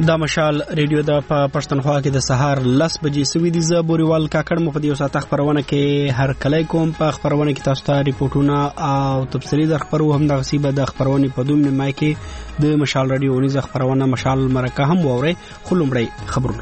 دا مشال ریډیو د پښتونخوا کې د سهار 10 بجې سوي دي. زه بوريوال کاکړ مو په دې وسه خبرونه کې هر کله کوم په خبرونه کې تاسو ته ریپورتونه او تفصیلي د خبرو هم د غصيبه د خبرونه په دوم نیمه کې د مشال ریډیو نيز خبرونه مشال مرکه هم ووري خلومړی خبرونه.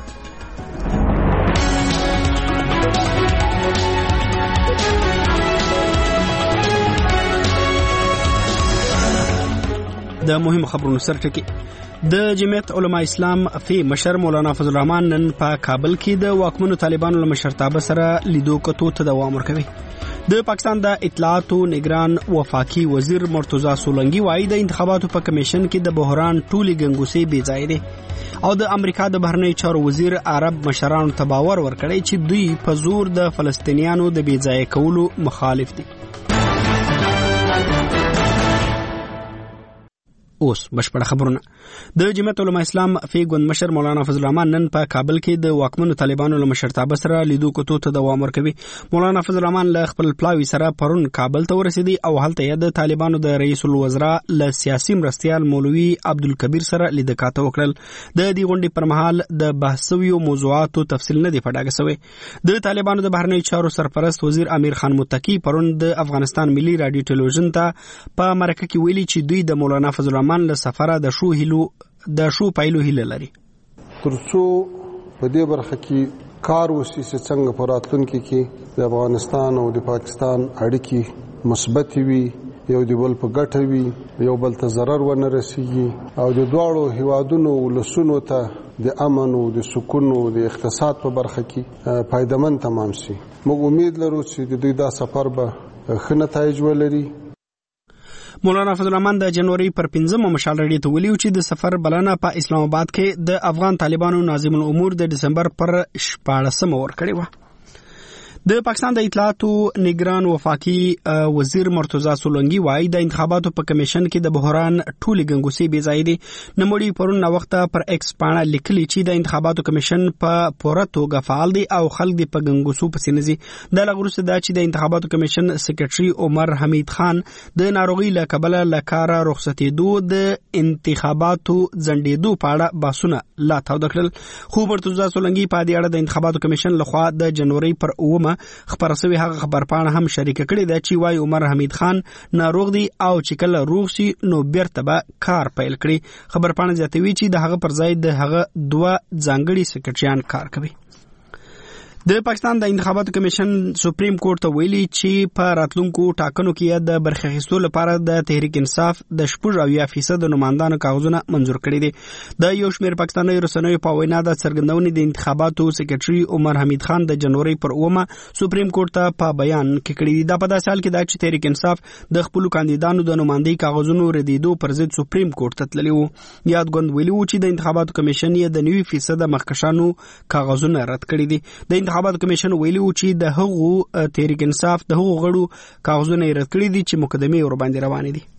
د مهم خبرونو سرټکی د جمعیت علماء اسلام فی مشر مولانا فضل الرحمن نن په کابل کې د واکمنو طالبانو له مشرتابه سره لیدو کتو ته دوام ورکوي. د پاکستان د اطلاعات او نگران وفاقي وزیر مرتضی سولنګي وايي د انتخاباتو په کمیشن کې د بحران ټولي ګنګوسې بې ځای دي او د امریکا د بهرنی چارو وزیر عرب مشرانو ته باور ورکړی چې دوی په زور د فلسطینیانو د بې ځای کولو مخالف دي. اوس بشپړ خبرونه. د جمعیت علماء اسلام فی ګوند مشر مولانا فضل الرحمن نن په کابل کې د واکمنو طالبانو له مشرتابه سره لیدو کتو ته دوام ورکوي. مولانا فضل الرحمن له خپل پلاوی سره پرون کابل ته ورسېدی او هلته د طالبانو د رئیس الوزرا له سیاسي مرستيال مولوي عبدالکبیر سره لیدکاته وکړل. د دې غونډې پر مهال د بحثویو موضوعاتو تفصیل نه دی پټاګه شوی. د طالبانو د بهرنی چارو سرپرست وزیر امیر خان متقی پرون د افغانستان ملي رادیو ټلویزیون ته په مرکه کې ویلي چې دوی د مولانا فضل الرحمن له سفره د شو پایلو هیله لري. ترڅو په دې برخه کې کار وشي چې څنګه په راتلونکي کې د افغانستان او د پاکستان اړیکې مثبت وي، یو د بل په ګټه وي، یو بل ته ضرر ونه رسیږي او د دواړو هیوادونو ولسونو ته د امن او د سکون او د اقتصاد په برخه کې فائدمن تمام شي. موږ امید لرو چې د دوی دا سفر به ښه نتایج ولري. مولانا فضل الرحمن د جنوري پر 15 مشال ریډیو ته ویلي چې د سفر بلنه په اسلام آباد کې د افغان طالبانو ناظم الامور د دسمبر پر 14 ورکړې و. د پاکستان د اطلاعات او نگران وفاقي وزیر مرتضی سولنګي وايي د انتخاباتو په کمیشن کې د بحران ټولي ګنګوسې بې ځای دي. نموړي پرون وخت پر ایکس پاڼه لیکلي چې د انتخاباتو کمیشن په پوره توګه فعال دي او خلک د په ګنګوسو پسې نزي. د لغروسه دا چې د انتخاباتو کمیشن سیکریټري عمر حمید خان د ناروغي له کبله لکاره رخصتېدو د انتخاباتو ځنډېدو په اړه باسونه لا تاوده کړل. خو مرتضی سولنګي په دې اړه د انتخاباتو کمیشن لخوا د جنوري پر 9 خبرسوي هغه خبرپاڼه هم شریک کړي ده چې وايي عمر حمید خان ناروغ دی او چې کله روغ شي نو بیرته به کار پیل کړي. خبرپاڼه زیاتوي چې د هغه پر ځای د هغه 2 ځانګړي سیکریټریان کار کوي. د پاکستان د انتخاباتو کمیشن سپریم کورټ ته ویلي چې په راتلونکو ټاکنو کې د برخه اخیستلو لپاره د تحریک انصاف د 80% نمائندانو کاغذونه منزور کړي دي. د یو شمېر پاکستاني رسنیو په وینا د څرګندونې د انتخاباتو سیکریټري عمر حمید خان د جنوري پر 9 سپریم کورټ ته په بیان کې کړي دي. دا په داسې حال کې دا چې تحریک انصاف د خپل کاندیدانو د نمائندګۍ کاغذونو ردیدو پر ضد سپریم کورټ ته تللی وو. یاد غوند ویلي وو چې د انتخاباتو کمیشن یې د 90% مخکشانو کاغذونه رد کړي دي. د انتخاباتو کمیشن ویلي و چې د هغو تحریک انصاف د هغو غړو کاغذونه رد کړي دي چې مقدمه ور باندې روانې دي.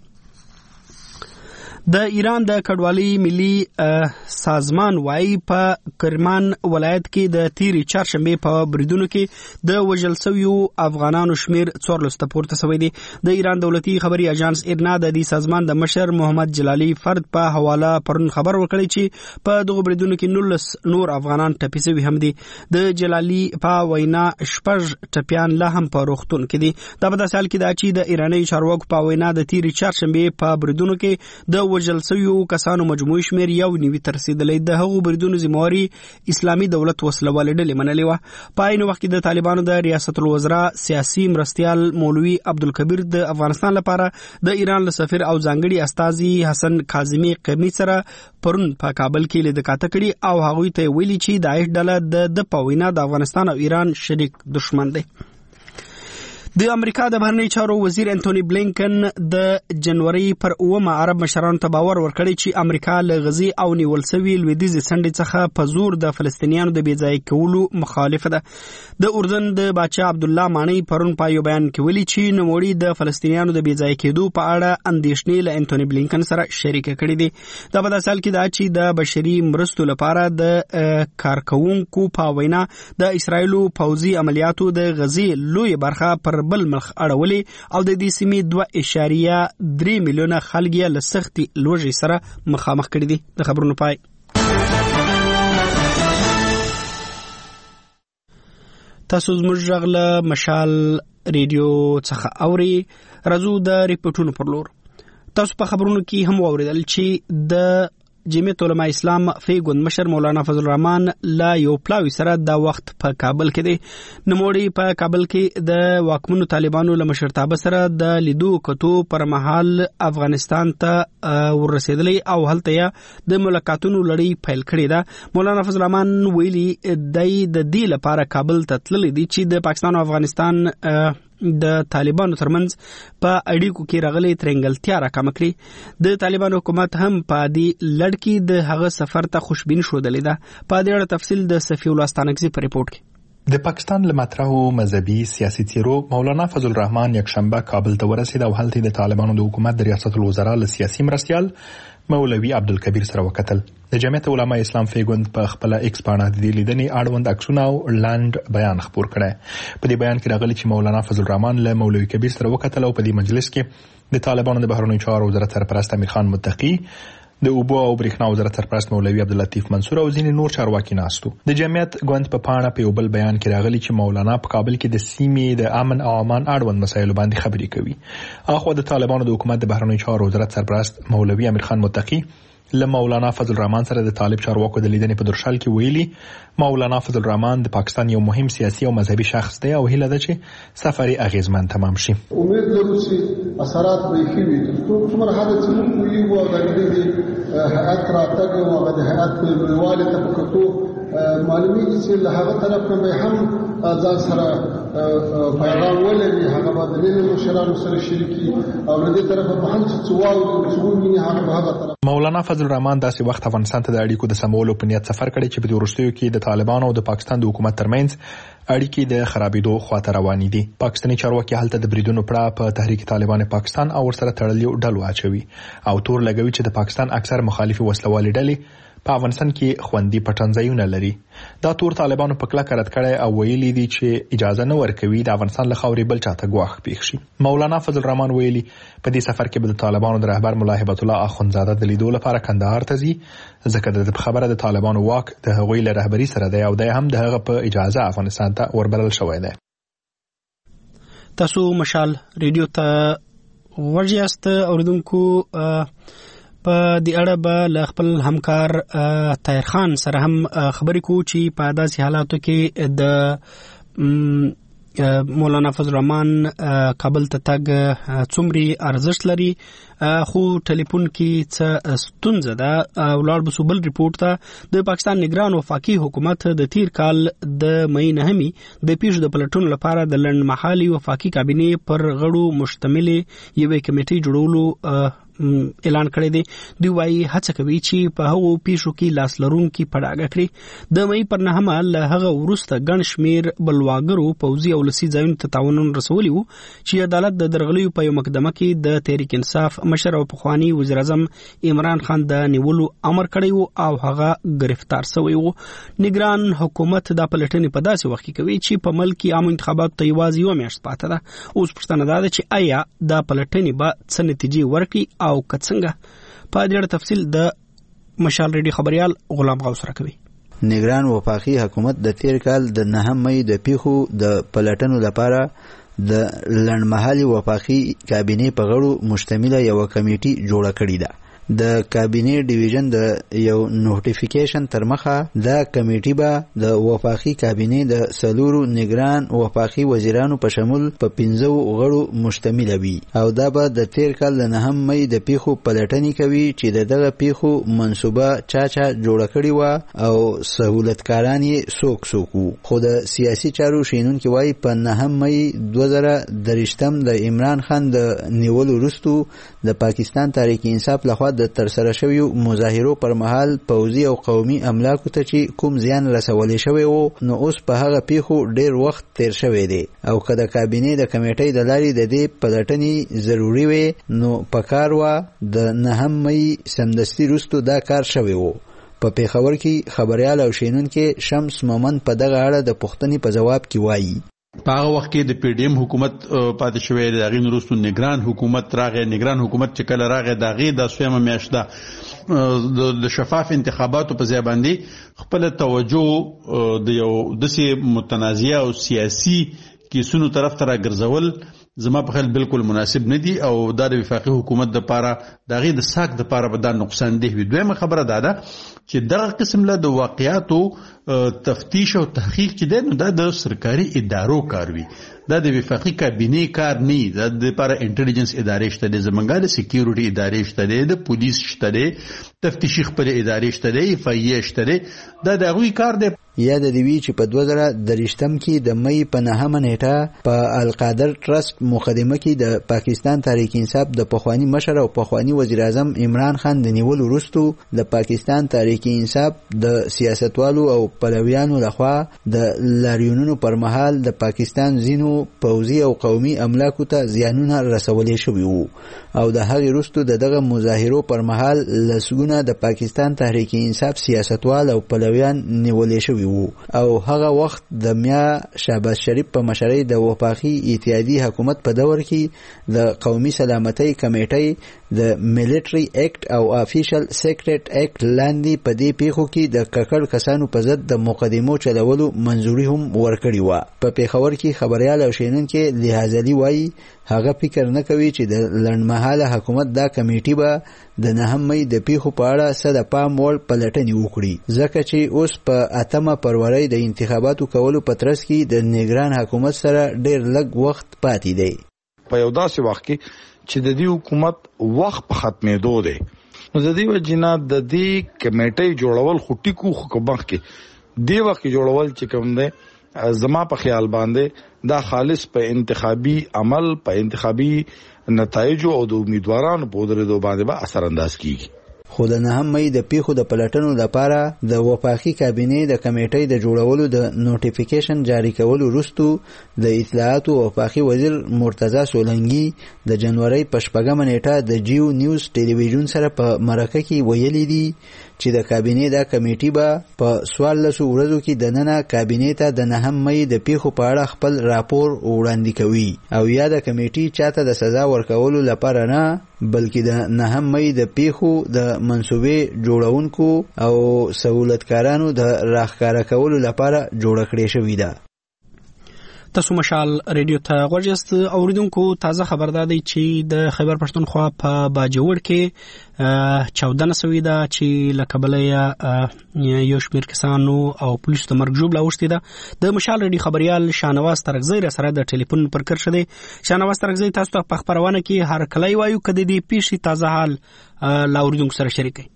د ایران د کډوالۍ ملي سازمان وايي په کرمان ولایت کې د تیری چهارشنبه په بریدونو کې د وژل شویو افغانانو شمیر 14 ته پورته شوی دی. د ایران دولتي خبري اژانس ایرنا د دې سازمان د مشر محمد جلالی فرد په حواله پرون خبر ورکړی چې په دغه بریدونو کې 19 نور افغانان ټپي شوي هم دي. د جلالی په وینا شپږ ټپيان لا هم په روغتون کې دي. دا په داسې حال کې دا چې د ایراني چارواکو په وینا د تیری چهارشنبه په بریدونو کې د وژل شویو کسانو مجموعي شمیر 1.9 ته رسیدلی. د هغو بریدونو ذمہواري اسلامي دولت وسلوالې ډلې منلې وه. په عین وخت کې د طالبانو د ریاست الوزرا سیاسي مرستيال مولوي عبدالکبیر د افغانستان لپاره د ایران له سفیر او ځانګړي استازي حسن کاظمی قمی سره پرون په کابل کې لیدکاته کړي او هغوی ته ویلي چې داعش ډله د پوینا د افغانستان او ایران شریک دشمن دی. د امریکا د بهرنی چارو وزیر انټونی بلینکن د جنوري پر 9 عرب مشرانو ته باور ورکړی چې امریکا له غزي او نیول شوی لویدیځ سندې څخه په زور د فلسطینیانو د بې ځای کولو مخالفه ده. د اردن د بادشاه عبد الله مانی پرون په یو بیان کې ویلي چې نوموړي د فلسطینیانو د بې ځای کېدو په اړه اندېښنې له انټونی بلینکن سره شریک کړي دي. دا په داسې حال کې دا چې د بشري مرستو لپاره د کارکونکو په وینا د اسرایلو پوځي عملیاتو د غزي لوی برخه پر بل ملخ اړولې او د دې سیمې 2.3 میلیونه خلک یې له سختي لوږې سره مخامخ کړي دي. د خبرونو پای. تاسو زموږ غږ له مشال ریډیو څخه اوري. راځو د ریپورتونو پر لور. تاسو په خبرونو کې هم واوریدل چې د جمعیت علماء اسلام فیګوند مشر مولانا فضل الرحمن لا یو پلاوی سره د وخت په کابل کې دی. نوموړي په کابل کې د واکمنو طالبانو له مشرتابه سره د لیدو کتو پر مهال افغانستان ته ورسېدلی او هلته د ملاقاتونو لړۍ پیل کړې ده. مولانا فضل الرحمن ویلي دی د دې لپاره کابل ته تللی دی چې د پاکستان او افغانستان د طالبانو ترمنځ په اړیکو کې راغلي ترنګلتیا راکمه کړي. د طالبانو حکومت هم په دې لړ کې د هغه سفر ته خوشبین شودلې ده. په دې اړه تفصیل د صفی الله ستانکزي په ریپورت کې. د پاکستان له مطرحو مذهبي سیاسي څیرو مولانا فضل الرحمن یکشنبه کابل ته ورسید او هلته د طالبانو د حکومت د ریاست الوزرا له سیاسي مرستیال مولوي عبدالکبیر سره وکتل. د جمعیت علماء اسلام فیګوند په خپل ایکس باندې د لیدنې اړوند عکسونه او لاند بیان خپور کړي. په دې بیان کې راغلي چې مولانا فضل الرحمن له مولوي کبیر سره وکتل او په دې مجلس کې د طالبانو د بهرنیو چارو وزارت سرپرست امیر خان متقی، د اوبو او برېښنا وزارت سرپرست مولوي عبداللطیف منصور او ځینې نور چارواکي ناستو. د جمعیت ګوند په پاڼه په یو بل بیان کې راغلي چې مولانا په کابل کې د سیمې د امن او امان اړوند مسایلو باندې خبرې کوي. اخو د طالبانو د حکومت د بهرنیو چارو وزارت سرپرست مولوي امیر خان متقی له مولانا فضل الرحمن سره د طالب چارواکو د لیدنې په درشل کې ویلي مولانا فضل الرحمن د پاکستان یو مهم سیاسي او مذهبي شخص دی او هیله ده چې سفر یې اغیزمن تمام شي. امید لرو چې اثرات به ښه وي ترڅو څومره حد چې موږ ویو او د دې هیئت راتګ او د هیئت لویوالي ته په کتو معلومیږي چې له هغه طرف نه به هم ځان سره پیغام ولري، هغه به د نړۍ مشرانو سره شریکي او له دې طرفه په هم چې څوال هغه طرف. مولانا فضل الرحمن داسې وخت افغانستان ته د اړیکو د سمولو په نیت سفر کړی چې په دې وروستیو کې د طالبانو او د پاکستان د حکومت ترمنځ اړیکې د خرابېدو خواته روانې دي. پاکستاني چارواکي هلته د بریدونو پړه په تحریک طالبان پاکستان او ورسره تړلې ډلو اچوي او تور لګوي چې د پاکستان اکثر مخالفي وسلوالې ډلې په افغانستان کې خوندي پټنځایونه لري. دا تور طالبانو په کلکه رد کړی او ویلي دي چې اجازه نه ورکوي د افغانستان له خاورې بل چاته ګواښ پېښ شي. مولانا فضل الرحمن ویلي په دې سفر کې به د طالبانو د رهبر ملا هبت الله اخوندزاده د لیدو لپاره کندهار ته ځي، ځکه د خبره د طالبانو واک د هغوی له رهبري سره دی او د هم د هغه په اجازه افغانستان ته وربلل شوی دی. تاسو مشال ریډیو ته ورجاست اوریدونکو. په دې اړه به له خپل همکار طاهر خان سره هم خبرې کوو چې په داسې حالاتو کې د مولانا فضل الرحمن کابل ته تګ څومره ارزښت لري، خو ټلیفون کې څه ستونزه ده. ولاړ بسو بل ریپورت ته د پاکستان نگران وفاقي حکومت د تیر کال د مې نهمي د پیښو د پلټون لپاره د لند محلي وفاقي کابینې پر غړو مشتمل یوې کمیټې جوړولو اعلان کړی دی. دوی وايي هڅه کوي چې په هغو پیښو کې لاس لرونکي په ډاګه کړي. د مې پر نهمه له هغه وروسته ګڼ شمېر بلواګرو پوځي او لسي ځایونو ته تاوانونه رسولي وو چې عدالت د درغلیو په یو مقدمه کې د تحریک انصاف مشر او پخوانی وزیر اعظم عمران خان د نیولو امر کړی وو او هغه گرفتار شوی وو. نگران حکومت د پلټنې په داسې وخت کې کوي چې په ملک کې عام انتخابات ته یوازې یو میاشت پاتې ده. اوس پوښتنه ده چې آیا د پلټنې به څه نتیجې ورکړي او کڅنګه. په دې اړه تفصیل د مشال ریډیو خبريال غلام غوث سره کوي. نگران وفاقي حکومت د تیر کال د 9 مې د پیښو د پلټنو لپاره د لړمحلي وفاقي کابینې په غړو مشتمله یو کمیټه جوړه کړې ده. د کابینې ډیویژن د یو نوټیفیکیشن تر مخه د کمیټې به د وفاقي کابینې د سلورو نگران وفاقي وزیرانو په شمول په 15 غړو مشتمل وي او دا به د تیر کال د 9 مې د پیښو پلټنې کوي چې دغه پیښو منسوبه چا جوړه کړې و او سہولتکاران یې څوک وو. خو د سیاسي چارو شینونکي وایي په 9 مې 2023 د عمران خان د نیولو وروسته د پاکستان تحریک انصاف لخوا د ترسره شویو مظاهرو پر مهال پوځي او قومي املاکو ته چې کوم زیان رسولې شوی وو نو اوس په هغه پیښو ډیر وخت تیر شوی دی او که د کابینې د کمیټې د لارې د دې پلټنې ضروری وي نو پکار و د 9 مې سمدستي وروسته دا کار شوی وو. په پیښور کې خبريال او شینونکو شمس مومن په دغه اړه د پوښتنې په جواب کې وایي په هغه وخت کې د پی ډی ایم حکومت پاتې شوی د هغې نه وروسته نګران حکومت راغی. نګران حکومت چې کله راغی د هغې دا 3 میاشت ده د شفاف انتخاباتو په ځای باندې خپل توجه د یو داسې متنازعه او سیاسي کیسونو طرف ته راګرځول زما په خیال بالکل مناسب نه دي او دا د وفاقي حکومت د پاره د هغې د ساک د پاره به دا نقصان ده وي. دویمه خبره دا ده چې دغه قسم له د واقعاتو تفتیش او تحقیق چې دی نو دا د سرکاري ادارو کار وي، دا د وفاقي کابینې کار نه وي. دا د پاره انټیلیجنس ادارې شته دي، زمونږ د سکیورټي ادارې شته دي، د پولیس شته دي، تفتیشي خپل ادارې شته دي، اف ای شته دي، دا د هغوی کار دی. یا د دوی چې په 2023 کې د مې په 9 نیټه په القادر ټرست مقدمه کې د پاکستان تحریک انصاف د پخوانی مشر او پخوانی وزیر اعظم عمران خان د نیولو وروسته د پاکستان تحریک انصاف د سیاستوالو او پلویانو لخوا د لاریونونو پر مهال د پاکستان زینو پوځي او قومي املاکو ته زیانونه رسولې شوي وو او د هغې وروسته دغه مظاهرو پر مهال لسګونه د پاکستان تحریک انصاف سیاستوال او پلویان نیولې شوي او هغه وخت د میا شهباز شریف په مشرۍ د وفاقي اتحادي حکومت په دور کې د قومي سلامتۍ کمیټې د ملټري اکټ او افیشل سیکریټ اکټ لاندې په دې پیښو کې د ککړ کسانو په ضد د مقدمو چلولو منظوري هم ورکړې وه. په پیښور کې خبريال او شینونکي لحاظ علي وایي هغه فکر نه کوي چې د لنډمهاله حکومت دا کمیټي به د 9 مې د پیښو په اړه څه د پام وړ پلټنې وکړي، ځکه چې اوس په 8 فروری د انتخاباتو کولو په ترڅ کې د نګران حکومت سره ډېر لږ وخت پاتې دی. په یو داسې وخت کې چې د دې حکومت وخت په ختمېدو دی، نو د دې وجې نه د دې کمیټۍ جوړول خو ټیکو خو مخ کې دې وخت کې جوړول چې کوم دی زما په خیال باندې دا خالص په انتخابي عمل په انتخابي نتایجو او د امیدوارانو په درېدو باندې به اثر انداز کیږي. خو د 9 مې د پیښو د پلټنو لپاره د وفاقي کابینې د کمیټې د جوړولو د نوټیفیکیشن جاری کولو وروسته د اطلاعات او وفاقي وزیر مرتضی سولنګي د جنوري په 4 نیټه د جیو نیوز ټلویزیون سره په مرکه کې ویلي دي چې د کابینې د کمیټې به په 14 ورځو کې د ننه کابینې ته د 9 مې د پیښو په اړه خپل راپور وړاندې کوي او یا د کمیټې چاته د سزا ورکولو لپاره نه بلکې د 9 مې د پیښو د منسوبې جوړونکو او سہولتکارانو د راښکاره کولو لپاره جوړ کړې شوې ده. تاسو مشال ریډیو ته غوږیاست. اوریدونکو تازه خبر دی چې د خیبر پښتونخوا په باجوړ کې 14 سوي ده چې له کبله یو شمېر کسانو او پولیسو ته مرګ ژوبله اوښتې ده. د مشال ریډیو خبریال شاهنواز ترکزی را سره د ټلیفون پر کر شوی. شاهنواز ترکزی تاسو ته په خبرونه کې هر کله وایو که د دې پیښې تازه حال له اوریدونکو سره شریکوي.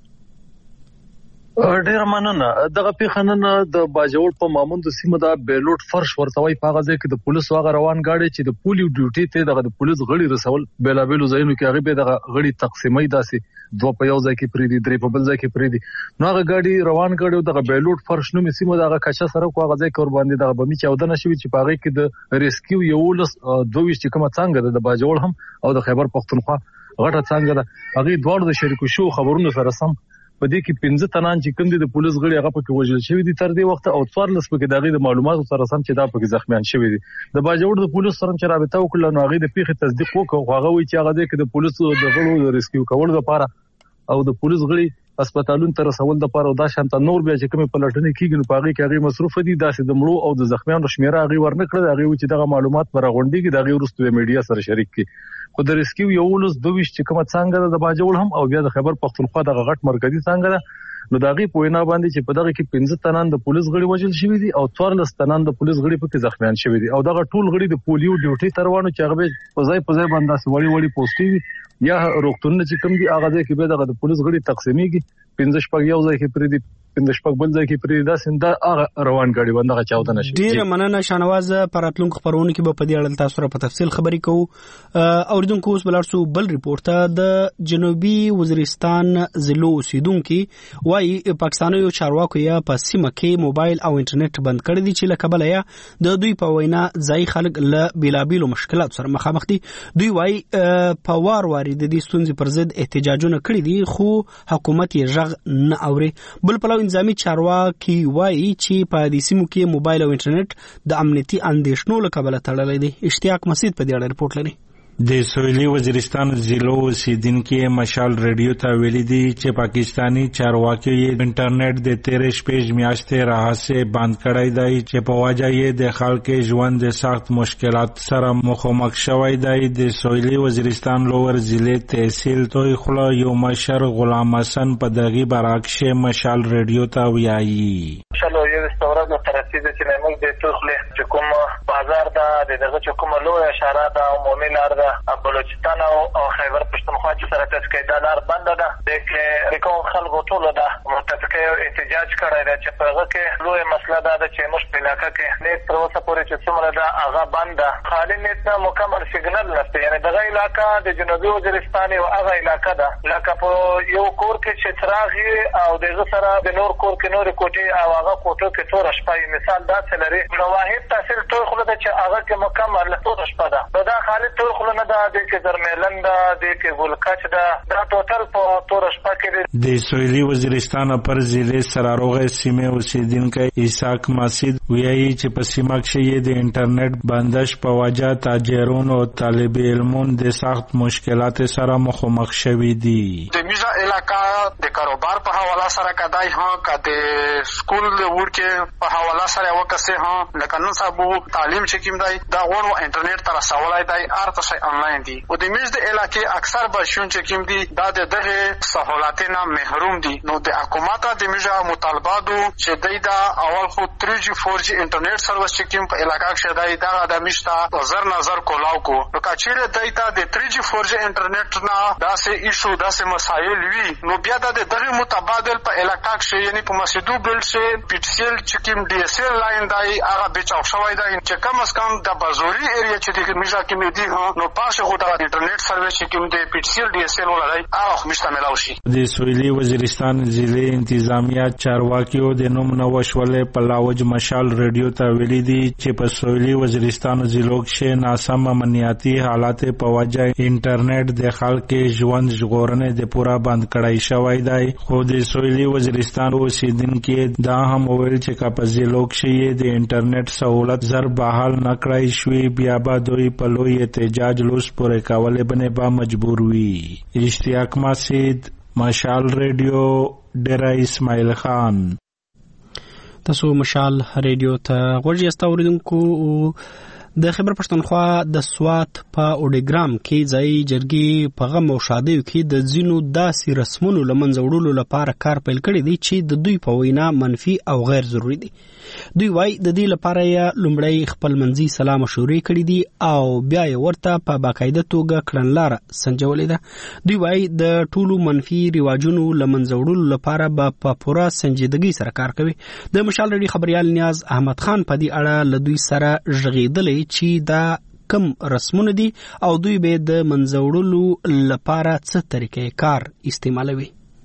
ډیر مننه. دغه پیښه نن د باجوړ په ماموند سیمه د بیلوټ فرش ورتوي په غزه کې د پولیسو هغه روان گاډي چې د پولیو ډیوټي ته دغه د پولیس غړي رسول بیلابیلو ځایونو کې هغه به دغه غړي تقسیمي داسې دوه په یو ځای کې پریدي درې په بل ځای کې پریدي نو هغه گاډي روان گاډي دغه بیلوټ فرش نومي سیمه دغه کچا سره کو غزه کې ور باندې دغه بمی 14 شوی چې په هغه کې د ریسکیو یو لس 22 چې کومه څنګه د باجوړ هم او د خیبر پښتونخوا غټه څنګه ده هغه دوړ د شریکو شو خبرونو سره سم په دې کې 15 تنان چې کوم دي د پولیس غړي هغه پکې وژل شوی دي تر دې وخت او 14 پکې دغه د معلوماتو سره سم چې دا پکې زخمیان شوی دي. د باجوړ د پولیس سره چې رابطه وکړه نو هغه د پیښې تصدیق وکړ. هغه وایي چې هغه د پولیس د غړو د ریسکیو کولو لپاره او د پولیس غړي هسپتالونو ته رسول لپاره دا شانته نور بیا چې کومه پلټنې کیږي نو پاغي کې هغه مصروف دي داسې د مړو او د زخمیانو شمیره هغه ورنکړه. هغه چې دغه معلومات پر غونډې کې دغه ورستوي میډیا سره شریک کی. خو د ریسکیو یو لس 22 چې کومه څنګه د باجوړ هم او بیا د خیبر پښتونخوا د غټ مرکزی څنګه ده نو داغي پوینا باندې چې په دغه کې 15 تنان د پولیس غړي وژل شوی دي او 14 تنان د پولیس غړي پکې زخمیان شوی دي او دغه ټول غړي د پولیو ډیوټي تروانو چې هغه په ځای باندې سوړی وړي پوسټي یا روغتون چې کوم دي هغه ځای کې به دغه د پولیس غړي تقسیمېږي 15 شپږ یو ځای کې پرې دي 15 شپږ بل ځای کې پرې دا سنده هغه روان غړي باندې 14 نشي. ډیر مننه شاهنواز. پراتلونکو خبرونه کې به په دې اړه تاسو سره په تفصیل خبرې کوو. اوریدونکو اوس بلارسو بل ریپورت د جنوبي وزیرستان ضلع اوسیدونکو وايي پاکستاني چارواکو یا په سیمه کې موبایل او انټرنیټ بند کړی دي چې لکه بل یا د دوی په وینا ځای خلک له بیلابیلو مشکلات سره مخامخ دي. دوی وايي په وار د دې ستونزې پر ضد احتجاجونه کړي دي خو حکومت یې ژغ غ نه اوري. بل پلو انځامي چارواکي وایي چې په دې سیمو کې موبایل او انټرنیټ د امنیتي اندېښنو له کبله تړلی دی. اشتیاق مسعود په دې اړه رپورټ لري. د سویلي وزیرستان ضلعو اوسیدونکو مشال ریډیو ته ویلي دي چې پاکستانی چارواکي انټرنیټ د 13 میاشتې راهیسې بند کړی دی چې په وجه یې د خلکو ژوند د سخت مشکلات سره مخامخ شوی دی. د سویلي وزیرستان لوور ضلع تحصیل توي خلا یو مشر غلام حسن په دغه برعکس مشال ریډیو ته ویایي شلو یو استورد تر رسیدو چې موږ د توخله چې کوم بازار دا دغه چې کوم لوی اشاره دا عمومي لار ده بلوچستان او خیبر پښتونخوا چې سره تسکې دا لار بند ده د کوم خلکو ټول ده متفقه احتجاج کړی دی چې په هغه کې لوی مسله ده چې موږ په علاقې کې نه تر اوسه پورې چې څومره ده هغه بند ده خالي نت مکمل سیګنل نشته. یعنی دغه علاقې د جنوبي وزیرستان او هغه علاقې ده لکه په یو کور کې چې څراغ او دغه سره د نور کور کې نور کوټې او هغه کوټو کې تور شپه مثال دا څلري نو واحد تحصیل ټول خو ده چې هغه کې مکمل تور شپه ده دا خالي ټول خو نه ده د کې درملن ده د کې ګلکچ ده دا ټوټل په تور شپه کې د سویلي وزیرستان پر ضلع سراروغه سیمه اوسیدونکو اسحاق مسعود ویایي چې په سیمه کې د انټرنیټ بندش په وجه تاجرون او طالب علمون د سخت مشکلات سره مخامخ شوي دي. د میزا علاقې د کاروبار په حواله سره کدای ها کده سکول ورکه په حواله سره وکړي ها لکه نن سبا تعلیم چې کوم دی دا غوړو انټرنیټ تر سوالای دی ارته شي انلاین دی او د میز د علاقې اکثر بشون چې کوم دی دا دغه سہولتونه محروم دي. نو د حکومت د میزا مطالباتو چې دی دا اول خو 3G 4G انټرنیټ سروس چې کوم په علاقې کې دی دا د میشته نظر کولاو کو نو کچېره دی ته د 3G 4G انټرنیټ نه داسې ایشو داسې مسایل وی نو بیا د دغه متبادل په علاقې کې یعنی په مسجدو بل چې پیټسیل چې کوم DSL لاین دی هغه بچاو شوی دی چې کم از کم د بازوري ایریا چې د میزا کې دی نو پاسه خو د انټرنیټ سروس چې کوم د پیټسیل DSL ولای هغه مشتمل شي. د سویلي وزیرستان ضلع انتظامیه چارواکیو د نوم نو وشولې په لاوج مشال ریډیو ته ویلي دي چې په سویلي وزیرستان ضلعو کې ناسم امنیتي حالات په وجه انټرنیټ د خلکو ژوند ژغورنې د پورا بند کړای شوی دی. خو د سویلي وزیرستان اوسیدونکو دا هم ویل چې کا په ضلعو کې د انټرنیټ سہولت زر بحال نه کړای شوی بیا به دوی په لوی احتجاج لوس پورې کولې بنه با مجبور وي. اشتیاق مسعود مشال ریډیو ډیرا اسماعیل خان. تاسو مشال ریډیو ته غوږی استوریدونکو د خیبر پښتونخوا د سوات په اوډیګرام کې ځای جرګي په غم او شادیو کې د ځینو داسې رسمونو لمنځه وړلو لپاره کار پیل کړی دی چې د دوی په وینا منفي او غیر ضروري دي. دوی وايي د دې لپاره یې لومړی خپل منځي سلام مشورې کړې دي او بیا یې ورته په باقاعده توګه کړنلاره سنجولې ده. دوی وايي د ټولو منفي رواجونو لمنځه وړلو لپاره په پوره سنجیدګۍ سره کار کوي. د مشال ریډیو خبريال نیاز احمد خان په دې اړه له دوی سره ژغېدلې چې دا کم رسمونه دي او دوی به د منځوړلو لپاره څه طریقې کار استعمالوي.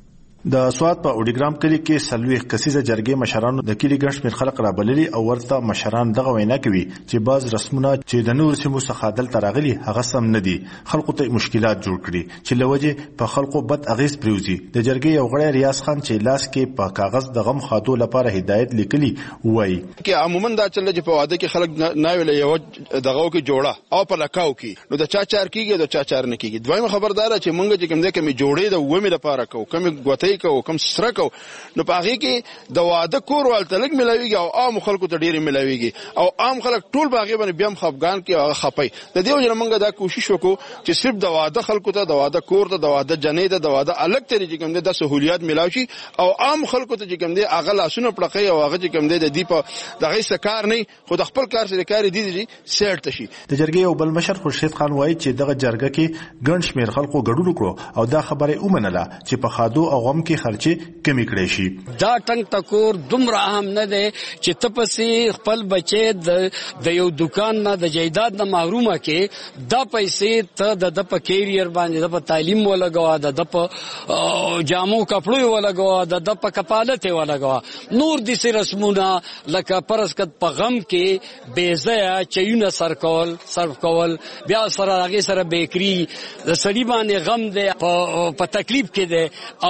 د سوات په اوډیګرام کلی کې سلويخ کسيزه جرګې مشرانو د کلی ګڼ شمېر خلک رابللي او ورته مشران دغه وینا کوي چې باز رسمونه چې د نور سیمو څخه دلته راغلي هغه سم نه دي خلکو ته مشکلات جوړ کړي چې لوجه په خلکو بد اغیز پریوزي. د جرګې یو غړی ریاض خان چې لاس کې په کاغذ د غم خاطو لپاره هدایت لیکلي وایي چې عموما دا چل چې په واده کې خلک نه ویل یو دغه کې جوړه او په لکاو کې نو د چا چار کیږي د چا چار نه کیږي. دویمه خبردار چې مونږ چې کوم دې کې جوړې د ومه لپاره کو کوم غوتې کو کوم سره کو نو پاغي کې د واده کور ولته لګ ملاويږي او عام خلکو ته ډیر ملاويږي او عام خلک ټول باغې باندې بیا خفغان کې هغه خپي. د دې وجه موږ دا کوشش وکړو چې صرف د واده خلکو ته د واده کور ته د واده جنې ته د واده الګ طریقې کوم د سہولیات ملاوي او عام خلکو ته چې کوم دي هغه لاسونه پړقي او هغه چې کوم دي د دې په دغه سکار نه خو د خپل کار سره کار دي سیټ تشي. د جرګې یو بل مشر خورشید خان وایي چې دغه جرګه کې ګڼ شمېر خلکو ګډون وکړو او دا خبره ومنله چې په خادو او غم کې خرچه کمی کړی شي. دا ټنګ ټکور دومره اهم نه دی چې ته پسې خپل بچې د یو دکان نه د جایداد نه محرومه کې دا پیسې ته د په کیریئر باندې د په تعلیم ولګوا د په جامو کپړو ولګوا د په کفالت ولګوا نور د سي رسمونه لکه پرسکت په غم کې بیزیا چېونه سرف کول بیا سره هغه سره بیکری د سړي باندې غم دی په تکلیف کې دی او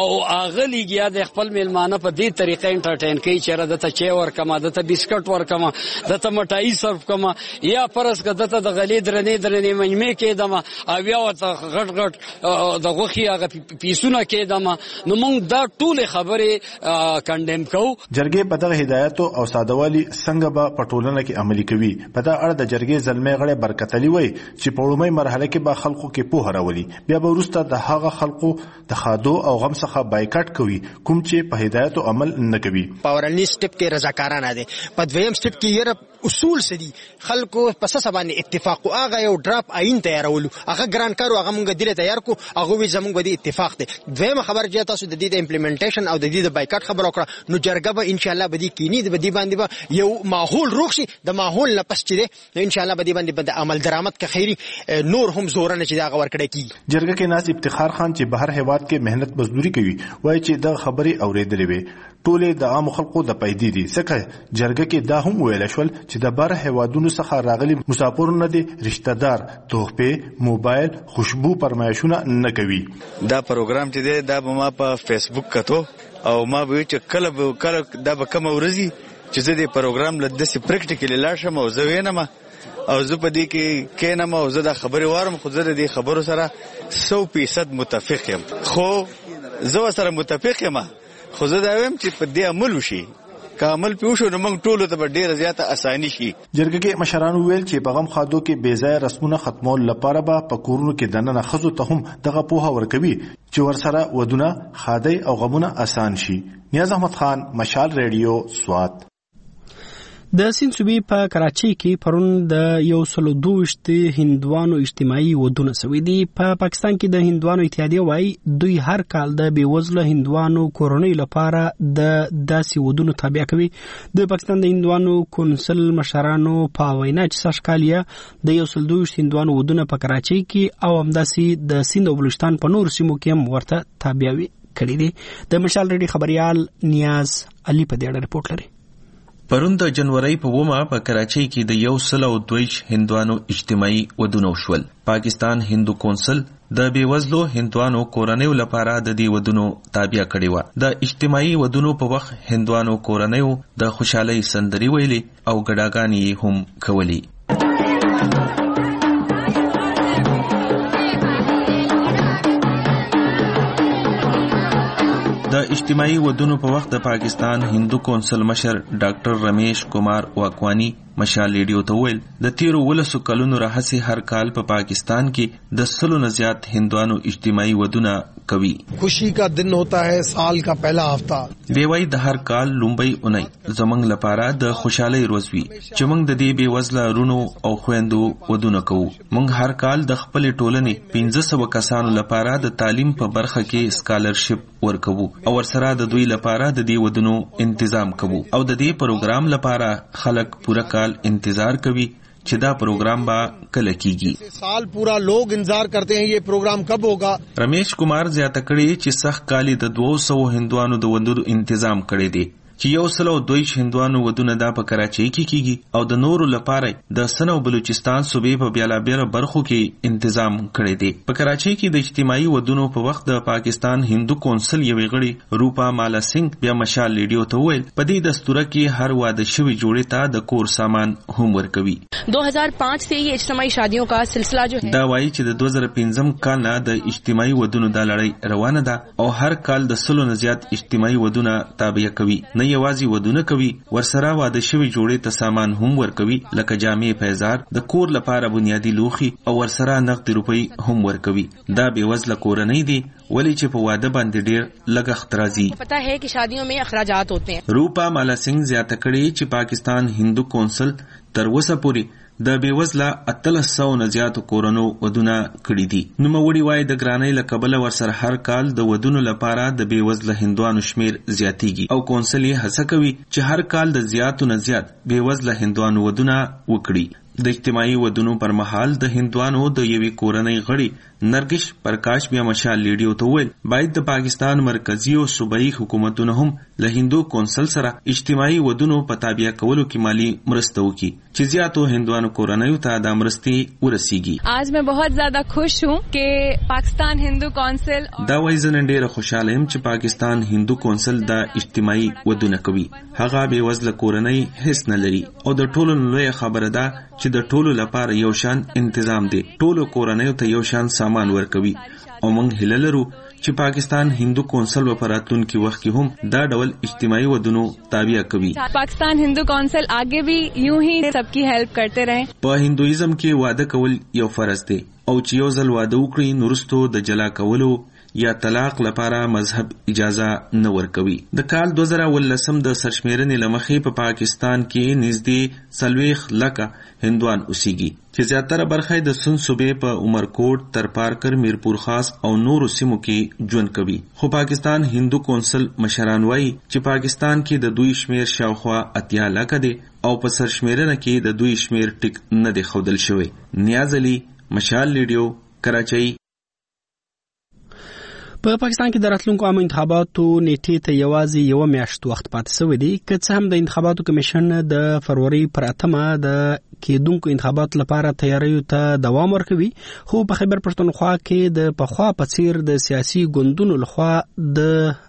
راغلی گیا د خپل میلمانه په دې طریقې انټرټین کوي چې را دته چای ورکما دته بسکټ ورکما دته مټای سرو کما یا پرس کدته د غلې درنې منمه کېدم او بیا ورته غټ د غوخي هغه پیسونه کېدم نو موږ دا ټول خبره کندم کو. جرګې په دغه هدایتو او سادهوالي څنګه به په ټولنه کې عملي کوي؟ په دا اړه د جرګې زلمې غړي برکت علي وایي چې په وړومبۍ مرحله کې به خلکو کې پوهه راولي، بیا به وروسته د هغه خلکو د خادو او غم څخه بایکاټ کوي کوم چې په هدایتو عمل نه کوي. پاورلنی سټپ کې رضاکارانه دي، په دویم سټپ کې یې اصول سدي خلکو په اساس باندې اتفاق او هغه یو ډراپ عین تیارولو هغه ګران کارو هغه مونږ ډیره تیار کو هغه وی زمونږ د اتفاق دی. دویمه خبر چې تاسو د دې د امپلیمنټیشن او د دې د بایکاټ خبر وکړه نو جرګه به ان شاء الله بدی کینی د بدی باندې به یو ماحول روغ شي، د ماحول نه پس چې دی ان شاء الله بدی باندې بد عمل درآمد که خیری نور هم زور نه چې دا غور کړي کی. جرګه کې ناز افتخار خان چې بهر هیواد کې مهنت مزدوري کوي وایي چې د خبرې اورېدلې وي ټولې د عام خلکو د پیدې دي، ځکه جرګه کې دا هم ویل شول چې د بهر هیوادونو څخه راغلي مسافرونه دي رشتہ دار تحفه موبایل خوشبو پرمایشونه نه کوي. دا پروګرام چې دی دا ما په فیسبوک کتو او ما به چې کله دا به کوم ورځي چې زه دې پروګرام لدسي پریکټیکلی لاشم او زه وینم او زه په دې کې کینم او زه دا خبرې وارم خو زه دې خبرو سره 100% متفق یم، خو زه سره متفق یم خو زه دا ویم چې په دې عمل وشي کامل پیوشو نو موږ ټول ته ډیره زیاته اساني شي. جرګه کې مشران ویل چې په غم خادو کې بې ځای رسمونه ختمول لپاره به په کورونو کې دننه خزو ته هم دغه پوهه ورکوي چې ورسره ودونه خادي او غمونه اسان شي. نیاز احمد خان، مشال ریډیو، سوات. د سیند صوبې په کراچۍ کې پرون د 122 هندوانو اجتماعي ودونه شوي دي. په پاکستان کې د هندوانو اتحادیه وایي دوی هر کال د بېوزله هندوانو کورنۍ لپاره د داسې ودونو تابع کوي. د پاکستان د هندوانو کونسل مشرانو په وینا چې سږ کال یې د 122 هندوانو ودونه په کراچۍ کې او همداسې د سیند او بلوچستان په نورو سیمو کې هم ورته تابع کړي دي. د مشال ریډي خبريال نیاز علي په دې اړه رپورټ لري. پرون د جنوري په 9 په کراچۍ کې د 122 هندوانو اجتماعي ودونه وشول. پاکستان هندو کونسل د بیوزلو هندوانو کورنیو لپاره د دې ودونو تابع کړي و. د اجتماعي ودونو په وخت هندوانو کورنیو د خوشحالۍ سندري ویلي او ګډاګانې هم کولی. د اجتماعي ودونو په وخت د پاکستان هندو کونسل مشر ډاکټر رمیش کمار واکوانی مشال ریډیو ته ویل د تیرو 12 کلونو راهسي هر کال په پاکستان کې د 100 نه زیات هندوانو اجتماعي ودونه کوي. خوشی کا دن ہوتا ہے سال کا پہلا ہفتہ. دی وای د هر کال لومبۍ اونۍ زمنګ لپاره د خوشحالۍ ورځ وي چې موږ د دې بې وزله رونو او خويندو ودونه کوو. موږ هر کال د خپل ټولنې 1500 کسانو لپاره د تعلیم په برخه کې سکالرشپ ورکوو او ورسره د دوی لپاره د دې ودونو تنظیم کوو او د دې پروګرام لپاره خلک پوره کال انتظار کوي چې دا پروګرام با کله کیږي. سال پورا لوگ انتظار کرتے ہیں یہ پروگرام کب ہوگا. رمیش کمار زیاته کړي چې سخت کالی د 200 هندوانو د ودونو تنظیم کړي دي چې 122 هندوانو ودونه دا په کراچۍ کې کیږي او د نورو لپاره د سن او بلوچستان صوبې په بیلابیل برخو کې تنظیم کړي دي. په کراچۍ کې د اجتماعي ودونو په وخت د پاکستان هندو کونسل یوې غړي روپا مالا سنگ بیا مشال ریډیو ته ویل په دې دستور کې هر واده شوی جوړې ته د کور سامان هم ورکوي. 2005 سے یہ اجتماعی شادیوں کا سلسلہ جو ہے دا وایي چې د 2005 کال نه د اجتماعي ودونو د لړۍ روانه ده او هر کال د 100 نه زیات اجتماعي ودونه تابع کوي. نه یوازې ودونه کوي ورسره واده شوی جوړې ته سامان هم ورکوي لکه جامې پیزار د کور لپاره بنیادی لوخي او ورسره نقد روپۍ هم ورکوي. دا بې وزله کورنۍ دي ولی چې په واده باندې ډیر لګښت راځي. پتہ ہے کہ شادیوں میں اخراجات ہوتے ہیں. روپا مالا سنگ زیاته کړي چې پاکستان هندو کونسل تر اوسه پورې د بیوزله 300 نه زیاتو کورونو ودونه کړي دي. نوموړي وایي د ګرانۍ له کبله ورسره هر کال د ودونو لپاره د بیوزله هندوانو شمیر زیاتیږي او کونسل یې هڅه کوي چې هر کال د زیاتو نه زیات بیوزله هندوانو ودونه وکړي. د اجتماعي ودونو پر مهال د هندوانو د یوې کورنۍ غړي نرګش پرکاش بیا مشال لیډیو ته وویل باید د پاکستان مرکزی او صوبایي حکومتونو هم له هندو کونسل سره اجتماعي ودونو په تابع کولو کې مالی مرسته وکړي چې زیاتو هندوانو کورنیو ته د مرستې ورسیږي. आज मैं बहुत ज्यादा खुश हूँ कि Pakistan Hindu council دا وایي زه نن ډېره خوشحاله یم چې پاکستان هندو کونسل دا اجتماعي ودونه کوي. هغه بې وزله کورنۍ هیڅ نه لري او د ټولو لویه خبره ده چې د ټولو لپاره یو شان تنظیم دی. ټولو کورنیو ته یو شان سامان ورکوي او موږ هیله لرو چې پاکستان هندو کونسل و پراتلونکي وخت کې هم دا ډول اجتماعي ودونو تابع کوي. پاکستان هندو کونسل آگے بھی یوں ہی سب کی هیلپ کرتے رہیں. په هندویزم کې واده کول یو فرض دی او چې یو ځل واده وکړي نو وروسته د جلا کولو یا طلاق لپاره مذهب اجازه نه ورکوي. د کال 2018 د سرشمیرنې لمخې په پاکستان کې نږدې 40 لکه هندوان اوسېږي چې زیاتره برخه د سن صوبې په عمرکوټ، ترپارکر، میرپور خاص او نورو سیمو کې ژوند کوي. خو پاکستان هندو کونسل مشران وایي چې پاکستان کې د دوی شمیر شاوخوا 80 لکه دی او په سرشمیرنه کې د دوی شمیر ټیک نه دی ښودل شوی. نیاز علي، مشال لیډیو، کراچۍ. په پاکستان کې د راتلونکو عامه انتخاباتو نیټې ته یوازې یو میاشت وخت پاتې شوی دی که څه هم د انتخاباتو کمیشن د فروری پر 8 د کېدونکو انتخاباتو لپاره تیاریو ته دوام ورکوي خو په خیبر پښتونخوا کې د پخوا په څیر د سیاسي ګوندونو لخوا د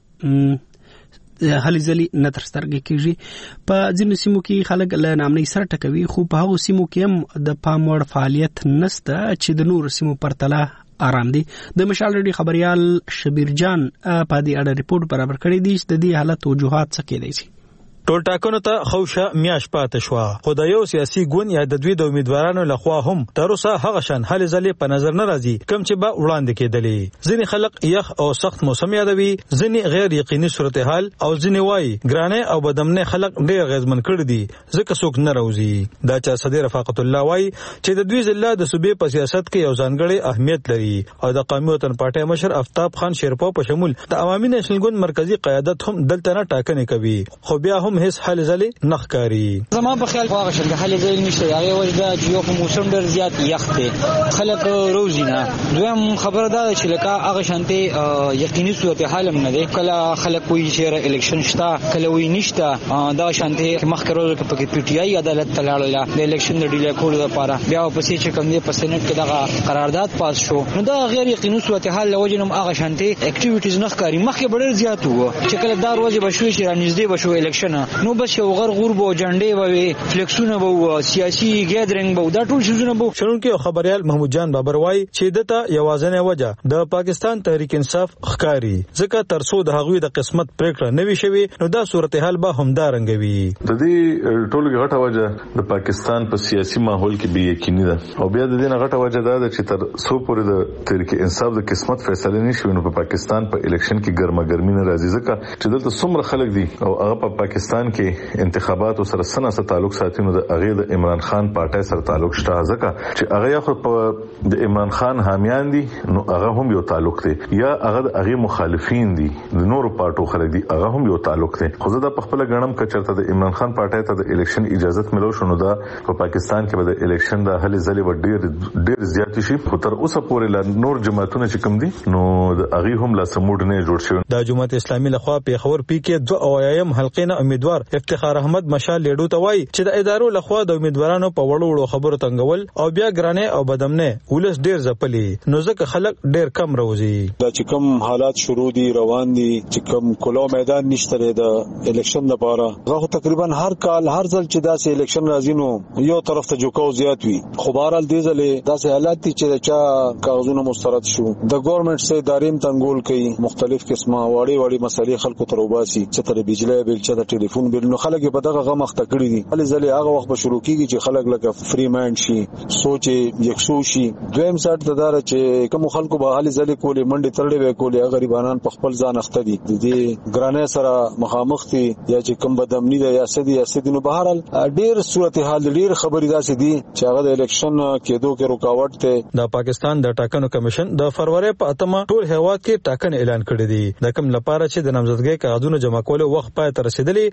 هلې ځلې نه ترسترګې کېږي. په ځینو سیمو کې خلک له ناامنۍ سره ټکوي خو په هغو سیمو کې هم د پام وړ فعالیت نشته چې د نورو سیمو پرتله آرام دی. د مشال ریډیو خبريال شبیر جان په دې اړه ریپورت برابر کړی دی چې د دې حالت وجوهات څه کېدای شي. ټول ټاکنو ته خوشه میاش پاتې شو خو د یو سیاسي ګوند یا د دوی د امیدوارانو لخوا هم تر اوسه هغه شان هلې ځلې په نظر نه راځي کوم چې به وړاندې کېدلې. ځینې خلک یخ او سخت موسم یادوي، ځینې غیر یقیني صورتحال او ځینې وایي ګرانه او بدمنه خلک ډېر غیزمن کړي دي ځکه څوک نه راوځي. دا چې صدر رفاقت الله وایي چې د دوی ضلع د صوبې په سیاست کې یو ځانګړی اهمیت لري او د قومي وطن پارټي مشر آفتاب خان شیرپا په شمول د عوامي نېشنل ګوند مرکزی قیادت هم دلته نه ټاکنې کوي خو بیا هم هیڅ هلې ځلې نخکاری. زما په خیال واغه شل حل ځای نشته هغه وجدا چې یو موسم ډېر زیات یخ دی خلک روزي نه. دویم خبره ده چې لکه هغه شانته یقیني صورتحال هم نه دی کله خلک کوئی چې الیکشن شته کله وی نشته دا شانته مخکې روز کې پکې پی ټی آی عدالت تلاړل د الیکشن د ډیلی کولو لپاره بیا په سې چې کوم دی په سېنات کې دغه قرارداد پاس شو نو دا غیر یقیني صورتحال لوجنم هغه شانته اکټیویټیز نخکاری مخکې ډېر زیات وو چې کله دا روز بشوي چې را نږدې بشو الیکشن نو بس یو غرب او جنډې وي فلیکسونه وو سیاسي ګیدرینګ وو دا ټول شیزونه وو. شرونکو خبريال محمود جان بابر وای چې دته یوازنه وجه د پاکستان تحریک انصاف ښکاری ځکه ترڅو د هغوی د قسمت پریکړه نوي شوی نو دا صورتحال به همدا رنګوي. د دې ټولو غټه وجه د پاکستان په سیاسي ماحول کې به یقیني ده او بیا د دې غټه وجه دا ده چې تر څو پورې د تحریک انصاف د قسمت فیصله نشي نو په پاکستان په الیکشن کې ګرمه نه راځي ځکه چې دلته څومره خلک دي او هغه په پاکستان کې انتخاباتو سره سره تعلق ساتي نو د هغه د عمران خان پارټي سره تعلق شته ځکه چې هغه یو په د عمران خان حامیان دي نو هغه هم یو تعلق دی یا هغه د هغه مخالفین دي د نورو پارټو خلک دي هغه هم یو تعلق دی. خو زه د خپل غنم کچرته د عمران خان پارټي ته د الیکشن اجازه ملو شنو دا په پاکستان کې به د الیکشن د هلې ځلې و ډېر زیات شي خو تر اوسه پورې لا نور جماعتونه چې کوم دي نو د هغه هم لا سموډ نه جوړ شوی. د جماعت اسلامي لخوا په خبر پی کې 2 اویایم حلقې نه امیدوار افتخار احمد مشال لیډو ته وایي چې د ادارو لخوا د امیدوارانو په وړو خبرو تنګول او بیا ګرانه او بدمنه ولس ډیر ځپلي نو ځکه خلک ډیر کم راوځي. دا چې کوم حالات شروع دي روان دي چې کوم کلو میدان نشته د الیکشن لپاره هغه تقریبا هر کال هر ځل چې داسې الیکشن راځي نو یو طرف ته جوکاو زیات وي خو بهرحال دې ځلې داسې حالات دي چې چا کاغذونه مسترد شو د ګورنمنت سره ادارې تنګول کوي مختلف قسمه وړي مسالې خلکو ته وباسي چې تر بجلی بیل چې د ټلیفون بیل نو خلک په دغه غم مخته کړی دي. هلې ځلې هغه وخت به شروع کیږي چې خلک لکه فری مایند شي سوچ یکسو شي. دویم سات دار چې کوم خلکو به هلې ځلې کولې منډې ترړې وې کولې غریبانان په خپل ځان اخته دي د دې ګرانه سره مخامخ دي یا چې کوم بدامنی ده یا سدي نو بهرحال ډیر صورتحال ډیر خبرې داسې دي چې هغه د الیکشن کېدو کې رکاوټ ته. د پاکستان د ټاکنو کمیشن د فروری په 8 ټول هیواد کې ټاکنې اعلان کړې دي د کوم لپاره چې د نامزدګۍ کاغذونو جمع کولو وخت پای ته رسیدلی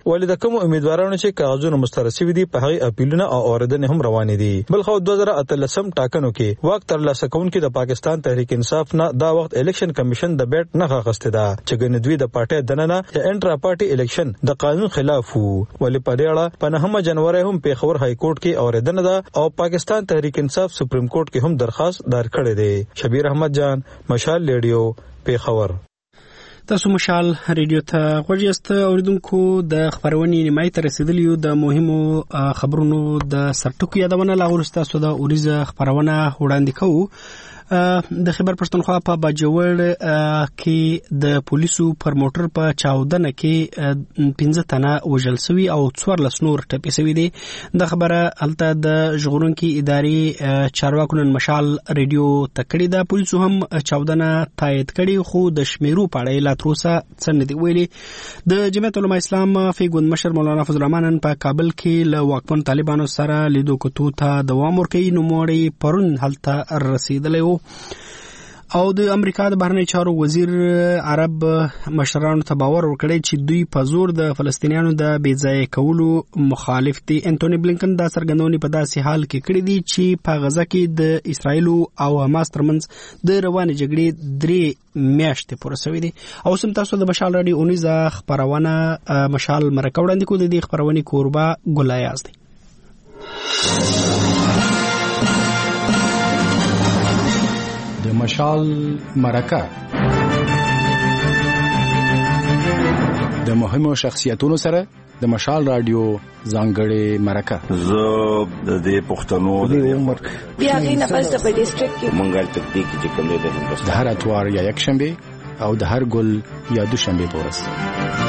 ولې د کوم امیدوارانو چې کاغذونه مسترسي دي په هغه اپیلونه او اوریدنې هم روان دي. بل خو 2013 ټاکنو کې واک ترلاسه کوونکي د پاکستان تحریک انصاف نه دا وخت الیکشن کمیشن د بیٹ نه غوښته ده چې ګنې دوی د پارټي دننه د انټرا پارټي الیکشن د قانون خلاف وو. ولې په دې اړه په 9 جنوري هم پیښور های کورټ کې اوریدنه ده او پاکستان تحریک انصاف سپریم کورټ کې هم درخواست دار کړی دی. شبیر احمد جان، مشال ریډیو، پیښور. تاسو مشال ریډیو ته غوږیاست. اوریدونکو د خبرونې نیمای ته رسیدلی د مهمو خبرونو د سرټکو یادونه لا ورسته سو د اوریزه خبرونه وړاندې کوو. د خیبر پښتونخوا په باجوړ کې د پولیسو پر موټر په چاودنه کې 15 تنه وژل شوي او 14 نور ټپي شوي دي. د خبره الته د ژغورونکو ادارې چارواکو نن مشال ریډیو تکړی د پولیسو هم چاودنه تایید کړي خو د شمیرو په اړه لا تر اوسه څه نه دی ویلي. د جمعیت علماء اسلام فیګوند مشر مولانا فضل الرحمن په کابل کې له واکمن طالبانو سره لیدو کتو ته دوام ورکړي نو موري پرون هلته رسیدلی وو. او د امریکا د بهرنی چارو وزیر عرب مشرانو ته باور ورکړی چې دوی په زور د فلسطینیانو د بیځای کولو مخالف دي. انټونی بلینکن دا څرګندونې په داسې حال کې کړې دي چې په غزه کې د اسرایل او حماس ترمنځ د روانې جګړې 3 میاشتې پوره شوې دي. او سم تاسو د مشال راډیو اونیزه خبرونه مشال مرکه وړاندې کوي. د دې خبرونې کوربه ګلایاز دی. مشال مرکه د مهمو شخصیتونو سره د مشال رادیو ځانګړې مرکه. زه د دې پښتنو د عمر بیا غینه پس په ډیسټریکټ کې منګل تکتیک چې کوم دی د هندوستان د هر اتوار یا یک شنبه او د هر ګل یا دوشنبه پورس.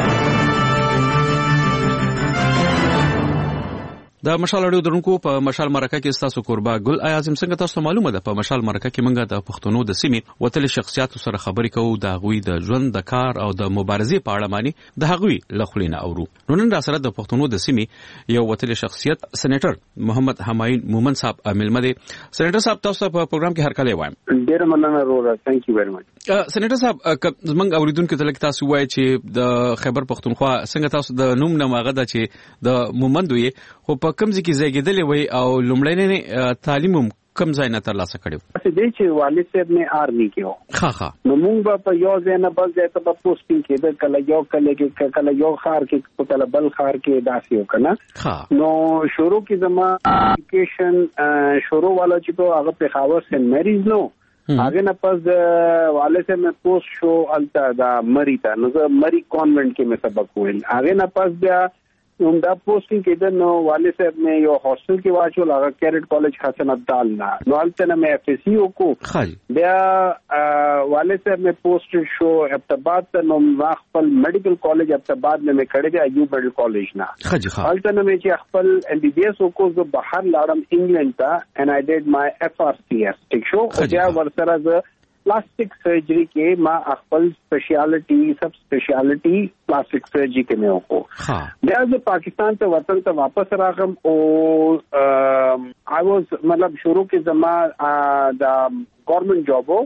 د مشال اړیو درونکو په مشال مرکه کې تاسو قربا ګل اعظم څنګه تاسو معلومه ده په مشال مرکه کې منګه د پښتنو د سیمې وتل شخصیت سره خبرې کوو د غوي د ژوند د کار او د مبارزې په اړه معنی د غوي لخلینه اورو. نو نن را سره د پښتنو د سیمې یو وتل شخصیت سېنیټر محمد حماین مومن صاحب عامل مده. سېنیټر صاحب تاسو په پروګرام کې هر کله وایم. ډیر مننه رورا. ثانک یو ویری مچ. سېنیټر صاحب زمنګ اوریدونکو ته لکه تاسو وایي چې د خیبر پښتونخوا څنګه تاسو د نوم نماغه ده چې د مومندوی خو په کوم ځای کې زیږیدل وي او لومړنی تعلیم کم ځای نه ترلاسه کړو. چې دې چې والد صاحب نه آرمي کې ها نو موږ په یو ځای نه بل ځای ته په پوسټینګ کې د کله یو خار کې په کله بل خار کې داسې وکنه. نو شروع کې زما اډوکیشن شروع والا چې په هغه پیښور سن میریز نو هغه نه پس والد صاحب مې پوسټ شو الته دا مری ته نو مری کانوینټ کې مې سبق ویل. هغه نه پس بیا دا پوسټینګ کې نو والد صاحب مې یو هاستل کې واچول هغه کیرټ کالج حسن عبدال نه نو الته نه مې اف سی او کو بیا والد صاحب مې پوسټ شو ابتباد ته نو خپل میډیکل کالج ابتباد مې کړی دی ایوب میډیکل کالج نه الته نه مې چې خپل ام بی بی ایس او کو زه بهر لاړم انګلند ته and I did my FRCS ټیک شو او بیا ورسره ز پلاسټیک سرجری کې ما خپل سپیشلیټي سب سپیشلیټي پلاسټیک سرجری کې مې وکړو. بیا زه پاکستان ته وطن ته واپس راغم او I was مطلب شروع کې زما د گورنمنت جاب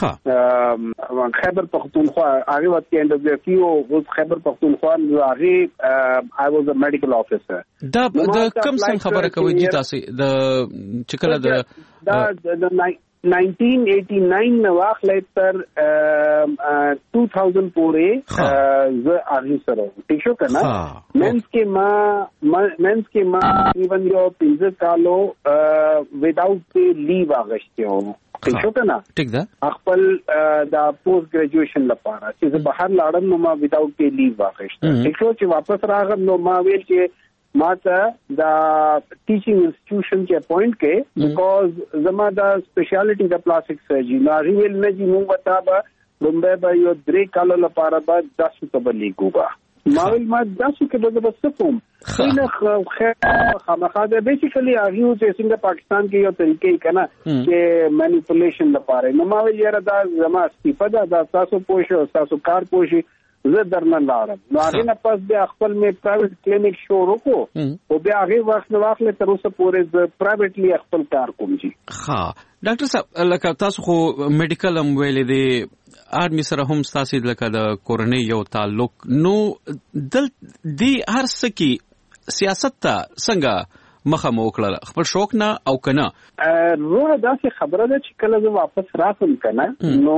خیبر پختونخوا هغه وخت کې NWF او خیبر پختونخوا هغه I was a medical officer. دا د کوم څنګه خبره کوي چې تاسو د چکله د 1989 में वाक़ तर 2000 पूरे आगे सर ठीक है ना मेंस के माँ इवन यो पिंजर कालो विदाउट पे लीव आगस्ते हो ठीक है ना ठीक दा अखपल दा पोस्ट ग्रेजुएशन लपारा चीज़ बाहर लाड़न नो मा विदाउट पे लीव आगस्ते ठीक है ची वापस रागम नो मा वेल के माता द टीचिंग इंस्टीट्यूशन के अपॉइंट के बिकॉज जमा द स्पेशलिटी द प्लास्टिक सर्जरी ना रिवेल में जी मुंग बताबा बम्बे बा यो 3 कालो लपारा बा 10 तबली गुबा मावल मा 10 के बजे बस तुम इन खैर बेसिकली आगियो से सिंह पाकिस्तान के यो तरीके ही कना के मैनिपुलेशन लपारे मावल यार दा जमा इस्तीफा दा सासो पोशो सासो कार पोशी زه درنه لاړم. نو هغې نه پس بیا خپل مې پرایویټ کلینیک شروع کړو او بیا هغې وخت نه واخلې تر اوسه پورې زه پرایویټلی خپل کار کوم. جی ډاکټر صاحب لکه تاسو خو میډیکل هم ویلې دی آرمي سره هم ستاسې لکه د کورنۍ یو تعلق نو دې هر څه کې سیاست ته څنګه مخه مو وکړه خپل شوق نه او کنه نو داسې خبره ده چې کله زه واپس راتلم کنه نو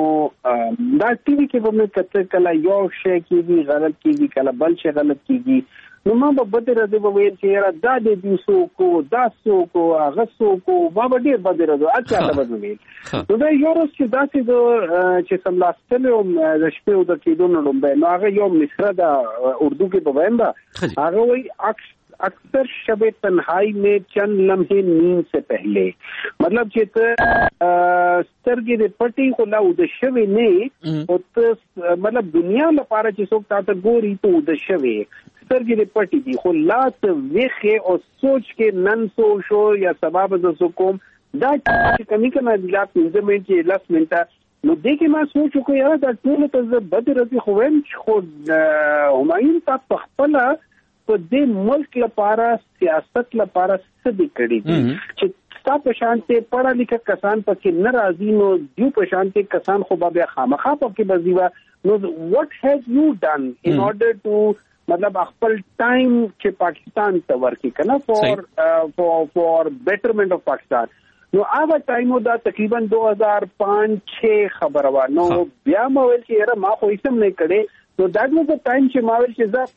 دا ټي وي کې به مې کته کله یو شی کېږي غلط کېږي کله بل شی غلط کېږي نو ما به بدې ورځې به ویل چې یاره دا دې دې څوک دا څوک هغه څوک ما به ډېر بدې ورځې اچھا به مې ویل نو دا یو ورځ چې داسې چې څملاستلی وم د شپې او د کېدو نه لومبی نو هغه یو مصره ده اردو کې به وایم به هغه وایي اکثر شب تنہائی میں چند لمحے نیند سے پہلے مطلب چې ته سترګې دې پټې خو لا اوده شوې نه او ته مطلب دنیا لپاره چې څوک تا ته ګوري ته اوده شوې سترګې دې پټې دي خو لا ته ویښې او سوچ کې نن سو شو یا سبا به زه څه کوم دا چې کمی کنه لا 15 منټ چې 10 منټه نو دې کې ما سوچ وکړ یاره دا ټول ته زه بدې ورځې خو وایم خو همایون تا په خپله په دې ملک لپاره سیاست لپاره څه دې کړي دي چې ستا په شانتې پړه لیکه کسان پکې نه راځي نو دیو په شانتې کسان خو به بیا خامخا پکې به ځي نو what have you done in order to مطلب خپل ټایم چې پاکستان ته ورکړي که نه for betterment of پاکستان نو هغه ټایم دا تقریبا 2005-6 خبره وه نو بیا ما ویل چې یاره ما خو هیڅ هم نه کړی نو that was the time چې ما ویل چې زه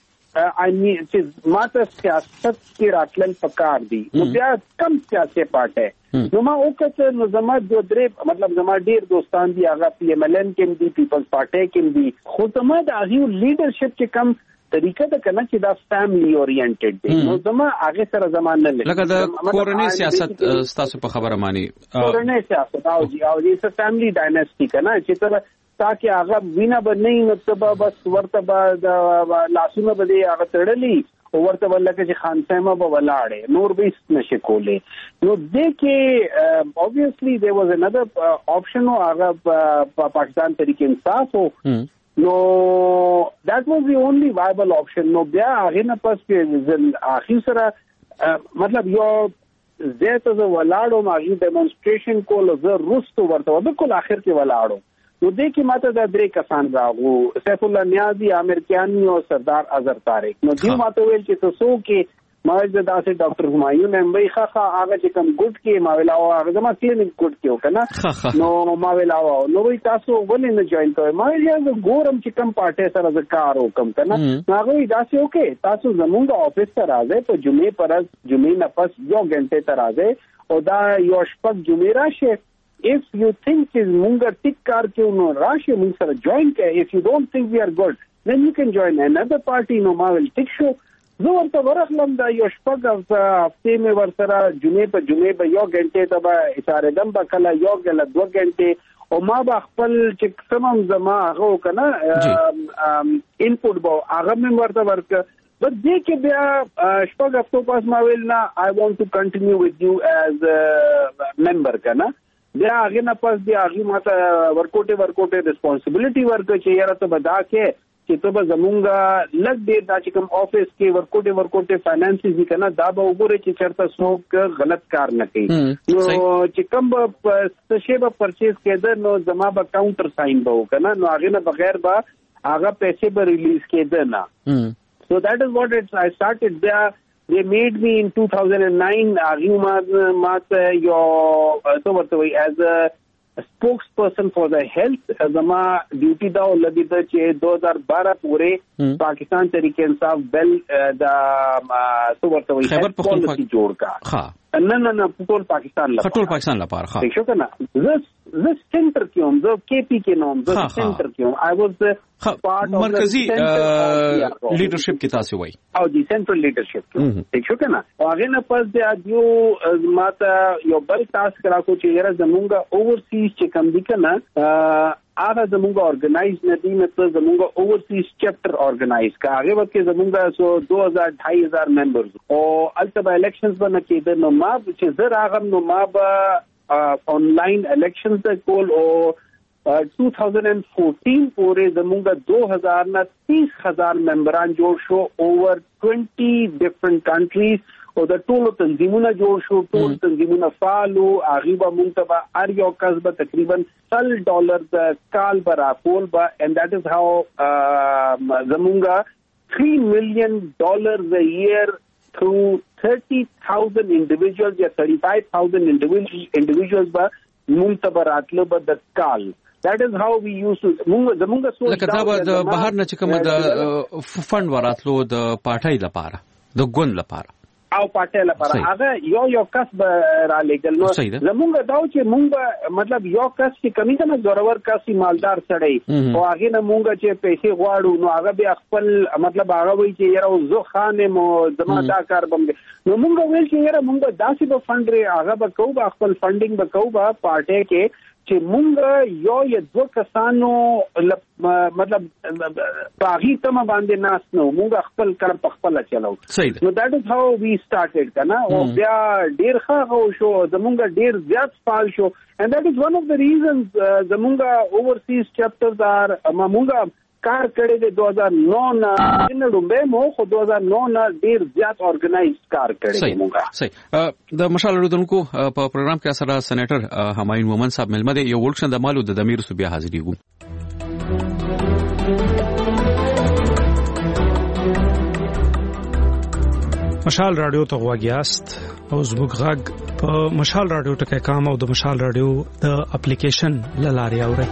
چې ماته سیاست کې راتلل پکار دي نو بیا کم سیاسي پارټي نو ما وکړه نو زما دوه درې مطلب زما ډېر دوستان دي هغه PMLN کې دي پیپلز پارټي کې دي خو زما د هغې لیډرشپ چې کم طریقه ده کنه چې دا فیملی اورینټډ دی نو زما هغه سره زمان نه لګي لکه د کورنۍ سیاست تاسو په خبره مانی کورنۍ سیاست او دې فیملی ډایناسټي کنه چې تر تاکہ هغه وینا به نه نو ته بس ورته به لاسونه به دې هغه تړلي او ورته ولکه چې خان سیمه به ولاړې نور به هیڅ نشي کولی نو دې کې obviously there was another option او هغه پاکستان تحریک انصاف او نو that was the only viable option نو بیا هغې نه پس کې اخر سره مطلب یو زه ته زه ولاړم هغې ډیمونسټریشن کول زه رستو ورته بالکل آخر کې ولاړم نو دې کې ماته دا درې کسان راغو سیف الله نیازی عامر کیانی او سردار اظهر طارق نو دې ماته ویل چې تاسو کې ما د داسې ډاکټر همایون هم وی خاخه هغه چې کوم ګډ کې ما ویل او هغه زما کلینیک ګډ کې وکنه نو ما ویل او نو وی تاسو ولې نه جوائن کوئ ما ویل زه ګورم چې کوم پارټي سره زه کار وکم کنه هغه وی داسې اوکې تاسو زمونږ افیس ته راځئ په جمعې پر جمعې نه پس یو غنټه ته راځئ او دا یو شپږ جمعې راشه if you think is munga tik kar ke no rashi mun sara join ke if you don't think we are good then you can join another party no ma will tik show زه ورته ورغلم دا یو شپږ هفتې مې ورسره جمعې په یو غنټې ته به اشارېدم به کله یو کله 2 غنټې او ما به خپل چې سمم زما هغه وکنه انپوټ به هغه مې ورته ورکړه بس دې کې بیا شپږ هفتو پاس ما ویل نه I want to continue with you as a member کنه بیا هغې نه پس بیا هغې ماته ورکوټې ریسپانسبلټي ورکړه چې یاره ته به دا کې چې ته به زمونږ لږ ډېر دا چې کوم آفس کې ورکوټې فاینانسز دي که نه دا به وګورې چې چېرته څوک غلط کار نه کوي نو چې کوم به څه شی به پرچیز کېده نو زما به کاونټر ساین به و که نه نو هغې نه بغیر به هغه پیسې به ریلیز کېده نه سو دیٹ از واٹ I started بیا they made me in 2009 هغې ماته یو څه ورته وایي as a spokesperson for the health زما ډیوټي دا ولګېده چې 2012 پورې پاکستان تحریک انصاف بل د څه ورته وایي خیبر پختونخوا جوړ کا نه ټول پاکستان لپاره ٹھیک شو کنه زه سنټر کې هم زه KP کې نه هم زه سنټر کې هم I was part of مرکزی لیډرشپ کې تاسو وایي او دی سنټرل لیډرشپ کې ٹھیک شو کنه او هغه نه پس د دیو ماته یو بل ټاسک راکو چې یاره زمونږ اوورسیز چې کم دي کنه هغه زمونږ ارګنایز نه دي مطلب زمونږ اوورسیز چپټر ارګنایز کا هغه وخت کې زمونږ سو 2000-2500 ممبرز او البته الیکشنز باندې کېده نو ما چې زه راغم نو ما به آنلاین الیکشنز د کول او 2014 پورې زمونږ 2000 نه 30,000 ممبران جوړ شو اوور 20 ډیفرنٹ کنټریز او د ټولو تنظیمونه جوړ شو ټول تنظیمونه فعالو هغه به مونږ ته هر یو کس به تقریبا $100 د کال به راکول به and that is how زمونږ $3 million a year through 30,000 individuals یا 35,000 individuals به مونږ ته به راتلو به د کال. That is how we used to زمونږ سوچ لکه دا د بهر نه چې کوم د فند وراتلو د پارټای لپاره د ګوند لپاره او پټه لپاره هغه یو کس به را لګل نو زمونږ داو چې مونږ مطلب یو کس چې کمی کنه زورور کس مالدار سړی او هغه نه مونږ چې پیسې غواړو نو هغه به خپل مطلب هغه وایي چې یاره زه خانه مو زما دا کار بم نو مونږ ویل چې یاره مونږ داسې به فند لري هغه به کوو به خپل فندینګ به کوو به پارټي کې چې مونږ یو یا دوه کسانو مطلب باغی تم باندې ناس نو مونږ خپل کار په خپل چلاو نو that is how we started کنه او بیا ډیر ښه شو زمونږ ډیر زیات فعال شو and that is one of the reasons زمونږ overseas chapters are مونږ کار کړی د 2009 نه نړمبه مو خو 2009 نه ډیر زیات اورګنایز کار کړی موږ صحیح د مشال رودونکو په پروګرام کې سره سېنیټر همایون مومن صاحب ملمه دی یو ولکشن د مالو د دمیر سو بیا حاضرېږو. مشال رادیو ته غواګیاست او زموږ غږ په مشال رادیو ټکي کام او د مشال رادیو د اپلیکیشن لاري اوري.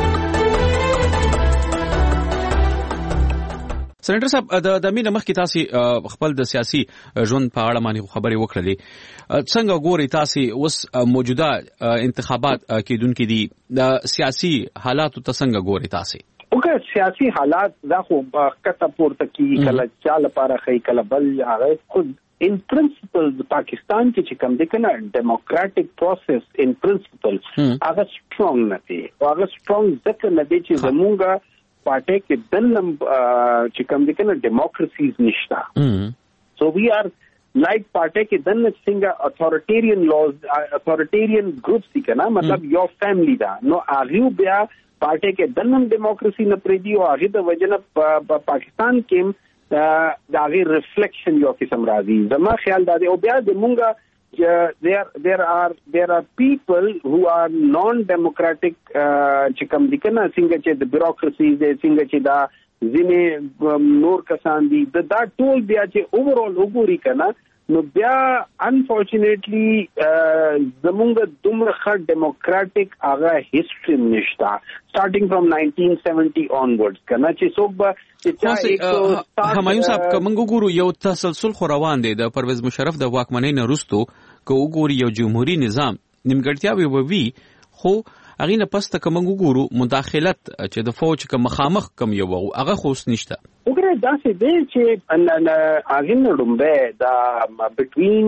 سېنیټر صاحب د مینه مخکې تاسو خپل د سیاسي ژوند په اړه باندې خبرې وکړلې څنګه ګوري تاسو اوس موجوده انتخابات کېدونکې دي د سیاسي حالاتو ته څنګه ګوري تاسو؟ اوګه سیاسي حالات دا خو کته پورته کی کله چاله لپاره خی کله بل هغه خود in principle پاکستان کې چې کوم د کنه ډیموکراټک پروسس in principle هغه strong نه دی هغه strong ځکه نه دی چې زمونږه پارټي کې دنم چې کوم د کنه ډیموکراسیز نشتا so we are like پارټي کې دنه څنګه اتھورټیرین لاز اتھورټیرین گروپس دي کنه مطلب یو فیملی دا نو هغه بیا پارټي کې دنم ډیموکراسي نه پریدي او هغه د وجنه پاکستان کې دا غیر ریفلیکشن یو قسم راځي زما خیال دا دی او بیا د مونږه there are people who are non-democratic چې کوم دي کنه څنګه چې د بیوروکراسي دي څنګه چې دا ځینې نور کسان دي دا ټول بیا چې اوورال وګوري کنه نو بیا انفورچونیټلی زمونږ دومره ښه ډیموکراټک هغه هیستوري نشته starting from 1970 onwards کنه چې څوک به همایون صاحب کوم ګورو یو تسلسل خو روان دی د پرویز مشرف د واکمنۍ نه وروسته کو ګوري یو جمهوریت نظام نیمګړتیاوي وي خو هغه نه پسته کوم ګورو مداخلت چې د فوج کوم مخامخ کوم یو هغه خو نشته وګوره دا څه دی چې هغه نړمبه دا between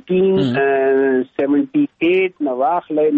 1978 نو واخلې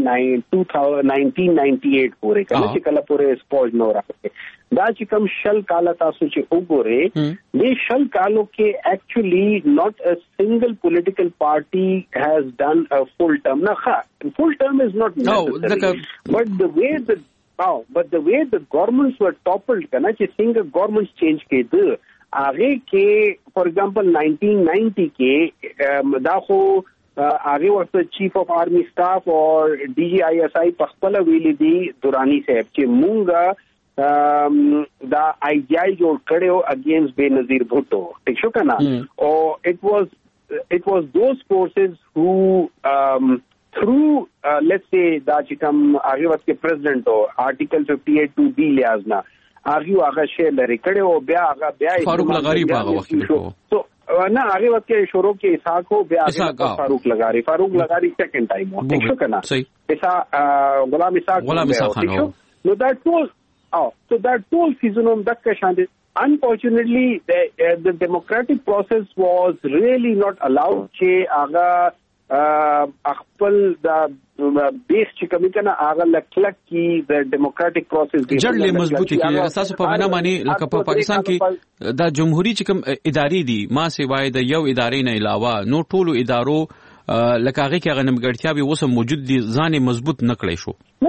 1998 پورې کله چې کله پورې سپوج نو راځي دا چې کوم شل کال تاسو چې وګورئ د شل کالو کې actually not a single political party has done a full term full term is not necessary but the way the governments were toppled kana چې څنګه governments change کېده هغه کې for example 1990 کې دا خو هغه ورته چیف اف آرمی سٹاف او DGISI په خپل ویلي دي دورانی صاحب چې مونږه دا IGI جوړ کړو اگینسٹ بینظیر بھٹو ٹھیک شو کنا او it was those forces who through let's say دا چې کوم هغه وخت کې پریزیډنټ او آرټیکل 58 2 دی لیازنا هغه شی لري کړو بیا فاروق لغاری هغه وخت کې نه هغه وخت کې شروع کې اسحاق هو بیا فاروق لغاری سیکنڈ ٹائم ہو ٹھیک شو کنا ایسا غلام اسحاق خان نو that was so that whole season that kashan unfortunately the democratic process was really not allowed che aga خپل د بیس چې کوم کنه هغه لکلک کی د ډیموکراټک پروسس دی جړلې مضبوطی کی اساس په معنا باندې لکه په پاکستان کې د جمهوریت چې کوم ادارې دي ما سیوای د یو ادارې نه علاوه نو ټولو ادارو لکه هغه کې غنمګړتیا به وسه موجود دي ځان مضبوط نکړې شو نو وګوره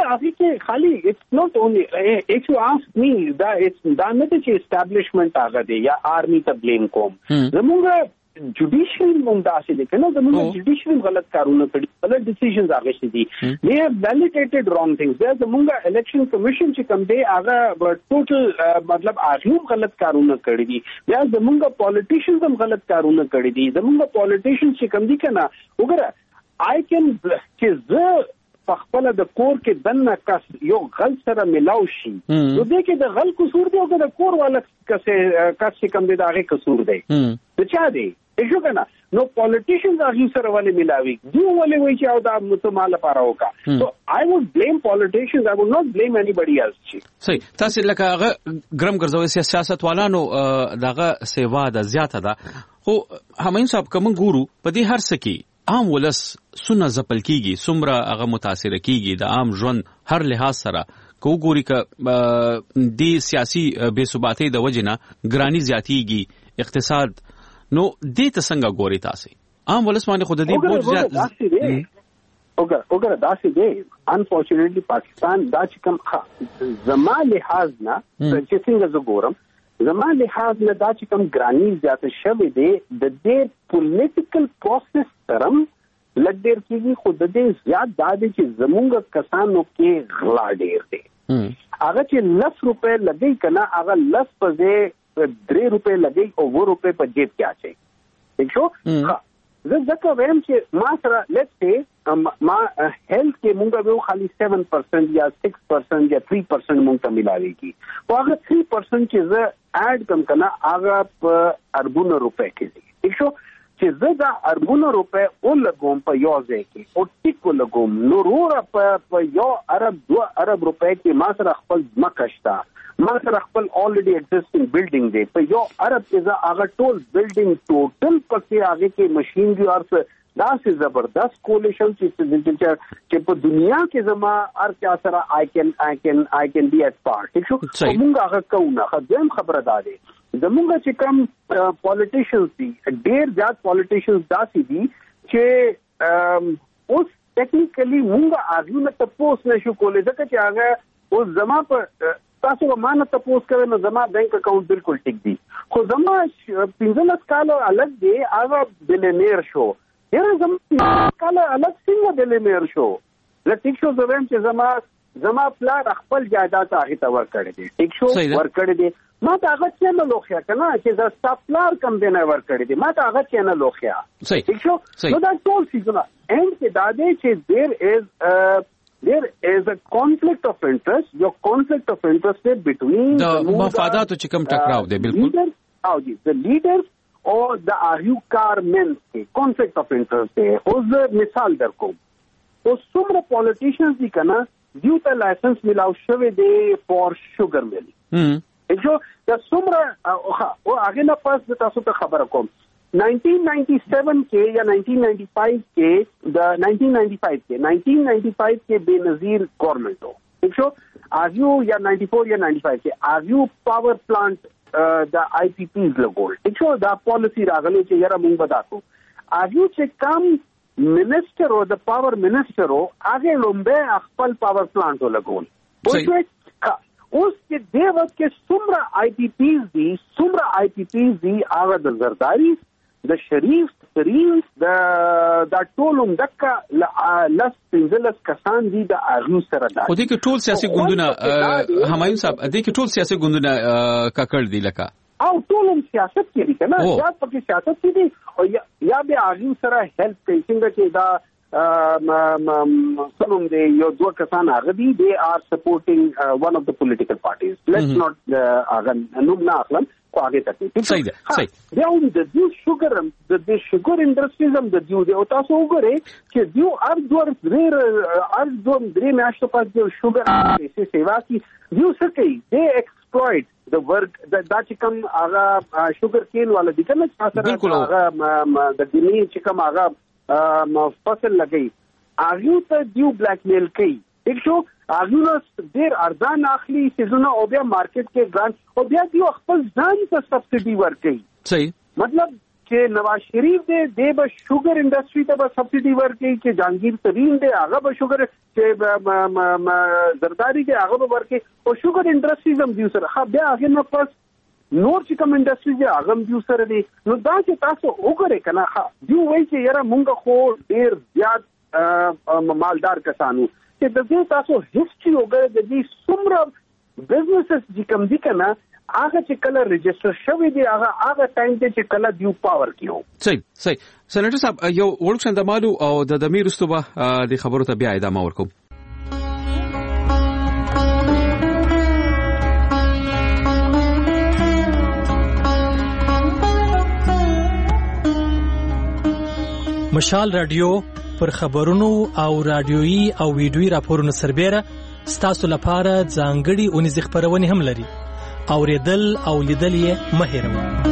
هغه کې خالی it's not only if you ask me دا نه چې establishment هغه دی یا آرمی ته blame کوم زموږ judiciary مونږه دي کنه زموږ judiciary غلط کارونه کړي غلط decisions هغه شي دي they have validated wrong things there زموږ election commission چې کوم دی هغه total مطلب هغه غلط کارونه کړي دي بیا زموږ politicians هم غلط کارونه کړي دي زموږ politicians چې کوم دي کنه وګوره I can چې زه خپل د کور کې دنه کس یو غل سره ملاو شي نو دې کې د غل قصور دی او د کور والا کس کم دی دا هغه قصور دی څه چا دی ایشو کنه نو پولیټیشنز هغه سره ولې ملاوي دوی ولې وایي چې او دا متمال لپاره وکا سو I would blame politicians I would not blame anybody else صحیح تاسو لکه هغه ګرم ګرځوي سیاست والانو دغه سیوا د زیاته ده خو همین صاحب کوم ګورو په دې هر څه کې عام ولس سونه زپل کیږي سمره هغه متاثر کیږي د عام ژوند هر لحاظ سره کو ګوري ک د سیاسي بے ثباتۍ د وجنه ګرانی زیاتیږي اقتصاد نو دې ته څنګه ګوري تاسو عام ولس باندې خود دې بوج زیات وګوره داسې دی انفورچونټلی پاکستان دا چې کوم زما لحاظ نه چې څنګه زه ګورم زما لحاظ نه دا چې کوم ګرانی زیات شوی دی د دې پولیټیکل پروسس ترم لږ ډېر کېږي خو د دې زیات دا دی چې زموږ کسانو کې غلا ډېر دی هغه چې 10 روپے لګي کنه هغه 10 په ځای 3 روپے لګي او 2 روپے په جیب کې اچي ٹھیک شو زه ځکه وایم چې ما سره لیټس سي ما هیلث کې مونږ به خالي 7% یا 6% یا 3% مونږ ته ملاويږي او هغه 3% چې زه اډ کم کنه هغه په اربونو روپے کې دي ٹھیک شو چې زه دا اربونو روپے او لګوم په یو ځای کې او ټیکو لګوم نو رور په یو ارب 2 ارب روپے کې ما سره خپل ځمکه شته ما سره خپل already existing building دی په یو ارب کې زه هغه ټول building ټوټل پکې هغه کې ماشين دی او دا سه زبردست کولیشن چې په دنیا کې زما هر چا سره I can be at part ٹھیک شو موږ هغه کوو خدام خبره ده زموږ چې کوم پولیټیشنز دي ډېر زیات پولیټیشنز داسې دي چې اوس ټیکنیکلی موږ هغه ته پوس نشو کولای ځکه چې هغه اوس زما په تاسو مانه تاسو کوي نو زما بانک اکاؤنٹ بالکل ټیک دی خو زما 15 کال الګ دی هغه بلینیر شو یره زما کال الګ څنګه بلینیر شو لکه شو زویم چې زما پلان خپل جایداد هغه ته ور کړی دی ټیک شو ور کړی دی ما ته هغه څه نه لوخیا کنه چې دا سپلار کم دی نه ور کړی دی ما ته هغه څه نه لوخیا ټیک شو نو دا ټول سیزونه اند کې دا دی چې there is a conflict of interest your conflict of interest is between the مفادات چې کوم ټکراو دی بالکل او دي the leaders or the argucar men کې conflict of interest دی اوس مثال درکو اوس څومره politicians دي کنه دیو ته لایسنس ملاو شوی دی for sugar mill جو دا څومره او هغه نه پاس تاسو ته خبره کوم 1997 के या 1995 के द 1995 के बेनजीर गवर्नमेंट हो ठीक शो आजू या 94 या 95 के आजू पावर प्लांट द आईपीपीज लगोल ठीक शो द पॉलिसी रागले चे यारा मुंग बतातो आजू चे कम मिनिस्टर हो द पावर मिनिस्टर हो आगे लोम्बे अखपल पावर प्लांट हो लगोल उसके दे वक्त के सुमरा आईपीपीज दी आगा द Zardari د شریف ترین د ټولم دکا لس پنځلس کسان دي د اغو سره دا خو دې کې ټول سیاسي ګوندونه همایون صاحب دې کې ټول سیاسي ګوندونه ککړ دي لکه او ټولم سیاست کې دي کنه یا پکې سیاست کې دي او یا به اغو سره هیلپ کوي څنګه چې دا some they your two kasan agadi they are supporting one of the political parties let's not numna aklan ko aage tak صحیح صحیح they own the sugar industries the due they taso ugore ke due ar dre me ashto pas the sugar se seva ki due sakai they exploit the work that chikam aga sugar cane wala dikana chasara aga the dini chikam aga فصل لګي اغه ته دیو بلیک میل کوي ٹھیک شو اغه نو ډیر ارزان اخلي سيزونه او بیا مارکیټ کې ګرانټ او بیا دیو خپل ځان ته سبسيډي ورکړي صحیح مطلب چې نواز شریف دې به شوګر انډستری ته به سبسيډي ورکړي چې جهانگیر ترین دې هغه به شوګر چې زرداری دې هغه به ورکړي او شوګر انډستری هم دیو سره ها بیا هغه نه پس نور چې کوم انډستری دې هغه هم دیو سره دي نو دا چې تاسو وګورئ کنه دیو وایي چې یاره مونږ خو ډیر زیات مالدار کسانو چې د دې تاسو هیستوري وګورئ د دې څومره بزنسز چې کوم دي کنه هغه چې کله رجسٹر شوی دی هغه ټایم ته چې کله دیو پاور کیو صحیح سېنیټر صاحب یو ورکشن د مالو او د دمیر استوبه د خبرو ته بیا ادامه ورکوم. مشال رادیو پر خبرونو او رادیويي او ویډیويي راپورونو سربېره ستاسو لپاره ځانګړي اونیزې خبرونه هم لري. اوریدل او لیدل یې مه هېروئ.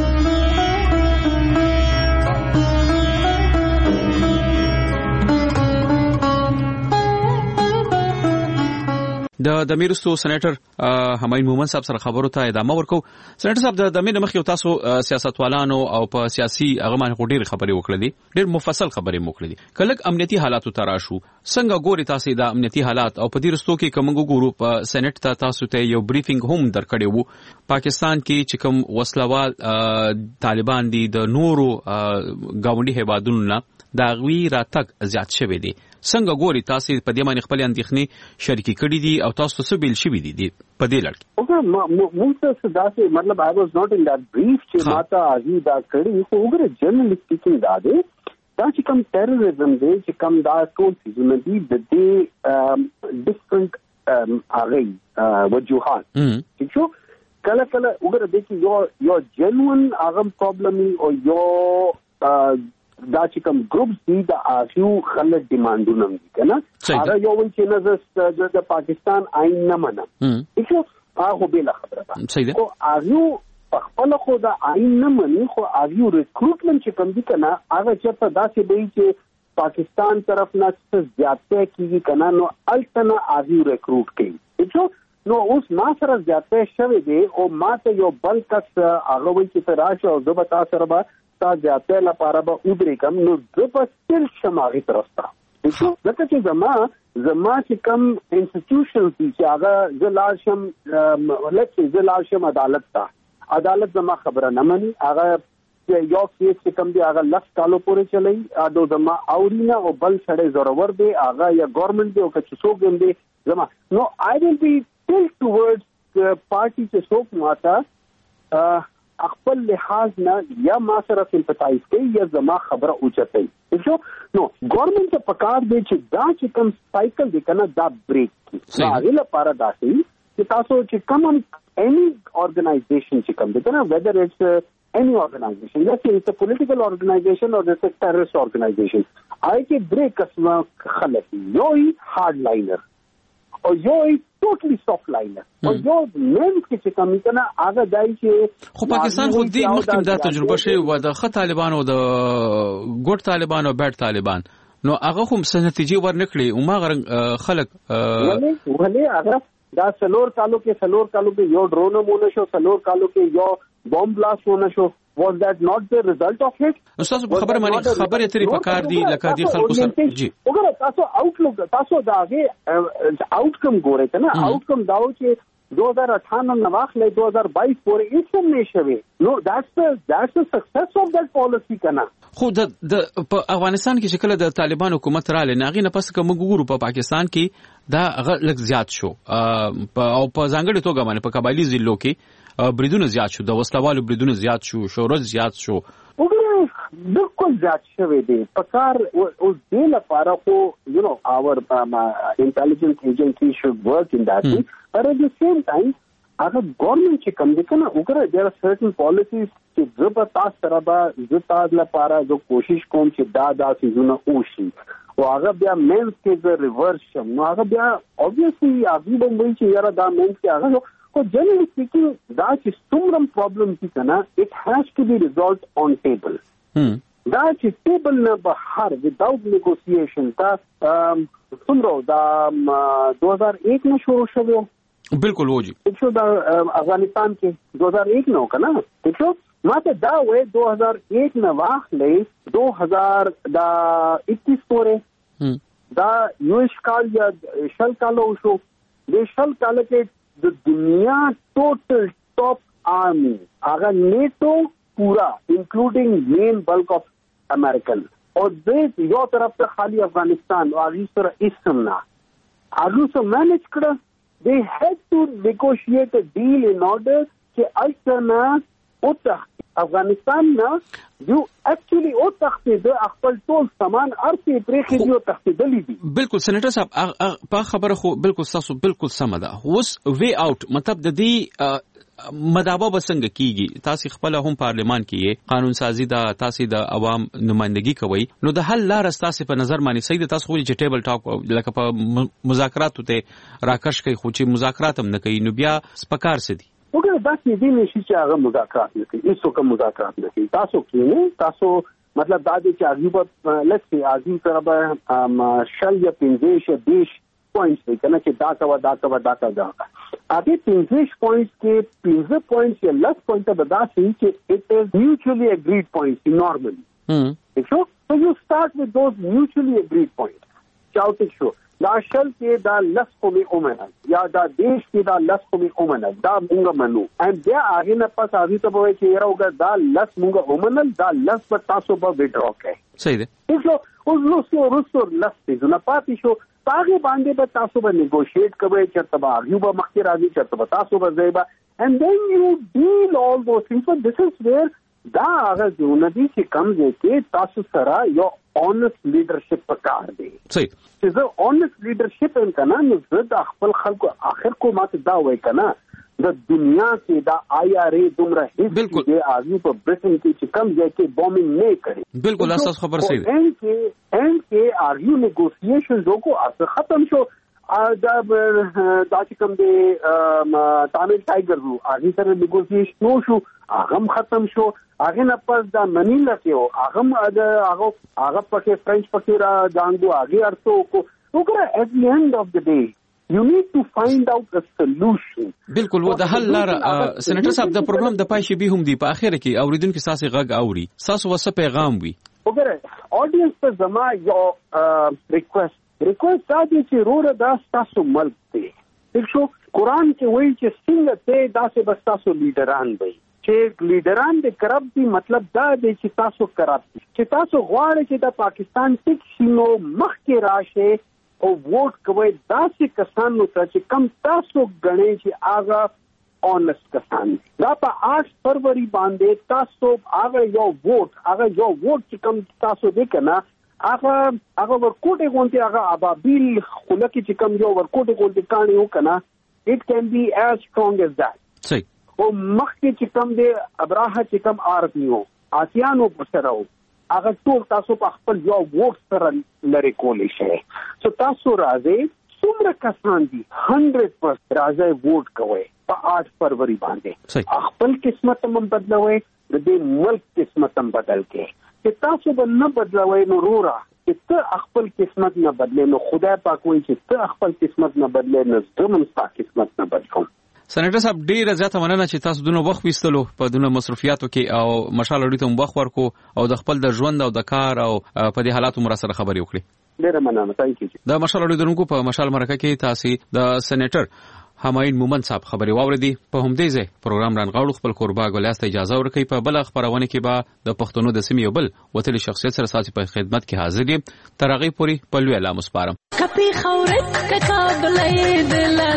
د میرستو سېنیټر همایون مومن صاحب سره خبرو ته ادامه ورکو. سېنیټر صاحب د مینه مخ یو تاسو سیاستوالانو او په سیاسي هغه باندې ډېر خبرې وکړې دي ډېر مفصل خبرې وکړې دي کله امنیتي حالاتو تراشو څنګه ګوري تاسو د امنیتي حالات او په دې رستو کې کوم ګورو په سېنیټ ته تاسو ته یو بریفینګ هم درکړی وو پاکستان کې چې کوم وسلوال طالبان دي د نورو گاونډي هیوادونو نه دا غوي راتګ زیات شوی دی څنګه ګوري تاسو په دې باندې خپل اندېښنې شریکي کړې دي او تاسو څه بیل شوی دي په دې لړ کې؟ اوګه موږ ته داسې مطلب I was not in that brief چې ماته ازي دا کړی خو وګوره جنرال سپیکینګ دا دی دا چې کوم ټیرریزم دی چې کوم دا ټول څیزونه دي د دې ډیفرنٹ هغه وجوهات چې کله وګوره د کې یو جنوین هغه پرابلم او یو دا چې کوم ګروپس دي د آشیو خلک ډیمانډونه دي کنه هغه یو وایي چې د پاکستان آئین نه منم هغه به خبره ده خو آشیو خپل خو د آئین نه مني خو آشیو ریکروټمنټ چې کوم دي کنه هغه چې په داسې وایي چې پاکستان طرف نه څه زیاته کیږي کنه نو الټنه آشیو ریکروټ کوي نو اوس ما سره زیاته شوی دی او ما ته یو بل کس هغه وایي چې راشه او زه به تاسو سره زیاته لپاره به ودرې کوم نو زه به تل شماغي طرف ته ځکه چې زما چې کوم انسټیټیوشنز دي چې هغه زه لاړ شم عدالت ته عدالت زما خبره نه مني هغه یو کیس چې کوم دی هغه 10 کالو پورې چلی اډو زما اورینه او بل سړی ضرور دی هغه یا ګورنمنت دی او که څوک هم دی زما نو آی ویل بی ټیل ټوورډز پارټي چې څوک ماته خپل لحاظ نه یا ما سره سمپتایز کوي یا زما خبره اوچتای شو نو ګورنمنت په کار دی چې دا چې کوم سایکل دی کنه دا بریک کی دا غل لپاره دا شي چې تاسو چې کوم any organization چې کوم دی کنه whether it's any organization let's say it's a political organization or it's a terrorist organization آی کې بریک اسما خلک یو hardliner او یو ټوټلی سافټ لاینر او یو مین چې کوم کنه هغه دای چې خو پاکستان خو دې مخکې دا تجربه شوی و د خط طالبان او د ګوټ طالبان او بیٹ طالبان نو هغه هم څه نتیجې ورنکړي او ما خلک ولې هغه دا سلور کالو کې یو ډرون مونږ شو سلور کالو کې یو بوم بلاست ونه شو was that not the result of it استاد خبره مانی خبره تری پکار دی لکه دی خلکو سره جی وګوره تاسو آوټلوک تاسو داغه آوټکم ګورئ کنه آوټکم داو چې 2018 نواخلې 2022 پورې هیڅ هم نشوي نو that's the success of that policy کنه خو د په افغانستان کې شکل د طالبان حکومت رااله ناغي نه پس کوم ګورو په پاکستان کې دا لږ زیات شو او په ځانګړي توګه باندې په قبایلی ضلعو کې بریدونه زیات شو د وسلوالو بریدونه زیات شو شورش زیات شو وګوره بالکل زیات شوی دی پکار اوس دې لپاره خو یو نو our intelligence agency should work in that but at the same time هغه ګورنمنت چې کوم دي کنه وګوره there are certain policies چې زبتا سره به زتا لپاره د کوشش کوم چې دا سيزونه وشي او هغه بیا مینس کې د ریورس شم نو هغه بیا obviously هغه به وایي چې یاره دا مینس کې هغه خو generally speaking دا چې څومره پرابلم دي کنه it has to be resolved on table دا چې ټیبل نه بهر without negotiation دا څومره دا 2001 نه شروع شوه بالکل وږي چې دا افغانستان کې 2001 نو کنه چې ماته دا وې 2001 نه واخلې 2021 پورې دا یوش کال یا شل کال شو. د شل کال کې د دنیا ټوټل ټاپ آرمی هغه نیټو پورا انکلوډینګ مین بلک اف امریکن او د یو طرف ته خالی افغانستان او هغه سره ایستمنا هغه سره مانج کړه. they had to negotiate a deal in order چې الټنا او افغانستان نه یو اکچولی او تخته د خپل ټول سامان ارته پرېخي دی او تخته دلی دي. بالکل سېنیټر صاحب په خبره خو بالکل تاسو بالکل سم ده. اوس وی اوټ مطلب د دې مدابه بسنګ کیږي. تاسو خپل هم پارلیمان کې قانون سازی دا تاسو د عوام نمائندګي کوي نو د حل لار تاسو په نظر باندې صحیح د تاسو خو چې ټیبل ټاک لکه په مذاکراتو ته راکش کوي خو چې مذاکرات هم نه کوي نو بیا سپکار سدي وګوره دا چې دې نشي چې هغه مذاکرات نه کوي. هیڅ کوم مذاکرات نه کوي. تاسو کینې تاسو مطلب دا دی چې عجیب لکه عظیم سره به شل یا 15 پوینټس دی کنه چې دا اته 15 پوینټس کې 15 پوینټس یا لس پوینټ به دا شي چې it is mutually agreed points normally. So you start with those mutually agreed points. چاوته شو دا شل کې دا لس کومي اومنل یا دا دیش کې دا لس کومي اومنل دا موږ منو ان بیا هغه نه پس هغه ته وایي چې یراوګه دا لس موږ اومنل دا لس په تاسو به وډرا کوي. صحیح ده. اوس لس دې نه پاتې شو پاغه باندې به تاسو به نیګوشیټ کوئ چې تبا یو به مخکې راځي چې تبا تاسو به ځایبا and then you deal all those things. So this is where دا هغه ځونه دي چې کم ځای کې تاسو سره یو honest leadership پکار دی. صحیح. چې زه honest leadership هم کنه نو زه د خپل خلکو اخر کو ماته دا وای کنه د دنیا کې دا IRA دومره هیڅ دی اږي په برټن کې چې کم ځای کې بومینګ نه کړي. بالکل اساس خبر صحیح دی. ان کې آرګیو نیګوسییشن جو اثر ختم شو دا چې کوم دی تامل ټایګر وو هغه سره نیګوسییشن شو هغه ختم شو هغه نه پس دا منیلا کې هغه پکې فرنچ پکې را دانګو هغه ارتو کو وګوره at the end of the day you need to find out a solution. بالکل و د حل لار سېنیټر صاحب د پروګرام د پای شي به هم دی په اخر کې اوریدونکو ساسي غږ اوري ساسو وسه پیغام وي وګوره اډینس ته زما یو ریکوست دا دی چې روره دا تاسو ملک دی. شو قرآن کې وایي چې څنګه ته داسې بس تاسو لیډران وي چې لیډران د کرپټ دي مطلب دا دی چې تاسو کرپټ چې تاسو غواړئ چې د پاکستان ټیک شینو مخکې راشه او ووټ کوي داسې کسانو ته چې کم تاسو غنئ چې هغه اونست کسان دا په 8 فروری باندې تاسو هغه یو ووټ چې کم تاسو دې کنه هغه ورکوټه غونډه هغه ابابیل خلک چې کم یو ورکوټه غونډه کاني وکنه it can be as strong as that. صحیح. او مخکې چې کم دې ابراهه چې کم آرتیو آسیانو پر سره هغه ټول تاسو په خپل یو ووټ سره لری کولی شئ. سو تاسو راځي څومره کسان دي 100% راځي ووټ کوي په 8 فروری باندې خپل قسمت هم بدلوي د دې ملک قسمت هم بدل کې چې تاسو به نه بدلوي نو رورا چې ته خپل قسمت نه بدلې نو خدای پاک وایي چې ته خپل قسمت نه بدلې نو زه هم ستا قسمت نه بدلوم. سېنیټر صاحب ډیره زیاته مننه چې تاسو دونه وخت وستلو په دونه مصرفیاتو کې او مشال اړیته هم وخت ورکو او د خپل د ژوند او د کار او په دې حالاتو مر سره خبرې وکړي. ډیره مننه. ثانک یو. د مشال اړیدونکو په مشال مرکه کې تاسو د سېنیټر هماین مومن صاحب خبري واوریدي. په همدې ځای پروګرام رانغاړو خپل قربا ګولیاست اجازه ورکړي په بل خبرونه کې به د پښتونو د سیمې بل وتلی شخصیت سره ساتي په خدمت کې حاضر دي. ترغی پوری په لوی اعلان مسپارم. کپی خورت کتاب لید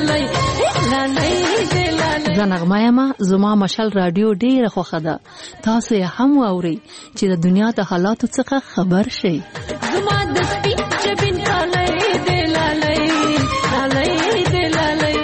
لالای زنغمه ما زما مشال رادیو ډیره خوښه ده. تاسو یې هم واورئ چې د دنیا د حالاتو څخه خبر شئ. زما د سپین جبین لالای د لالای د لالای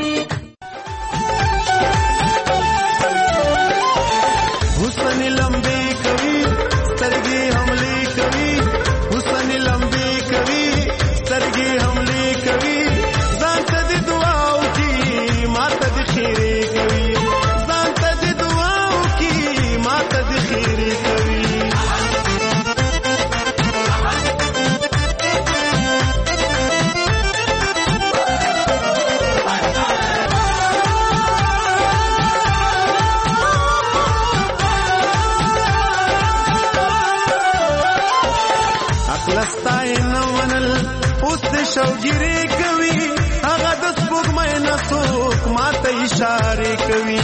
حسن لمبی کوي سترګې حملې کوي حسن لمبی کوي سترګې حملې کوي ځان ته د دعا وکي ماته د خیرې کوي ځان ته د دعا وکي ماته د خیرې کوي شوګيري کوي هغه د سپوږمۍ نه څوک ماته اشاره کوي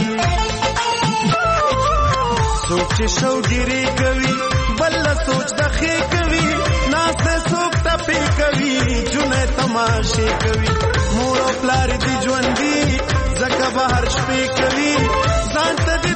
څوک چې شوګيري کوي بل سوچ د خې کوي ناس څوک ټپي کوي جنې تماشې کوي مور او پلار دي ژوندۍ زکه بهر شپې کوي ځان ته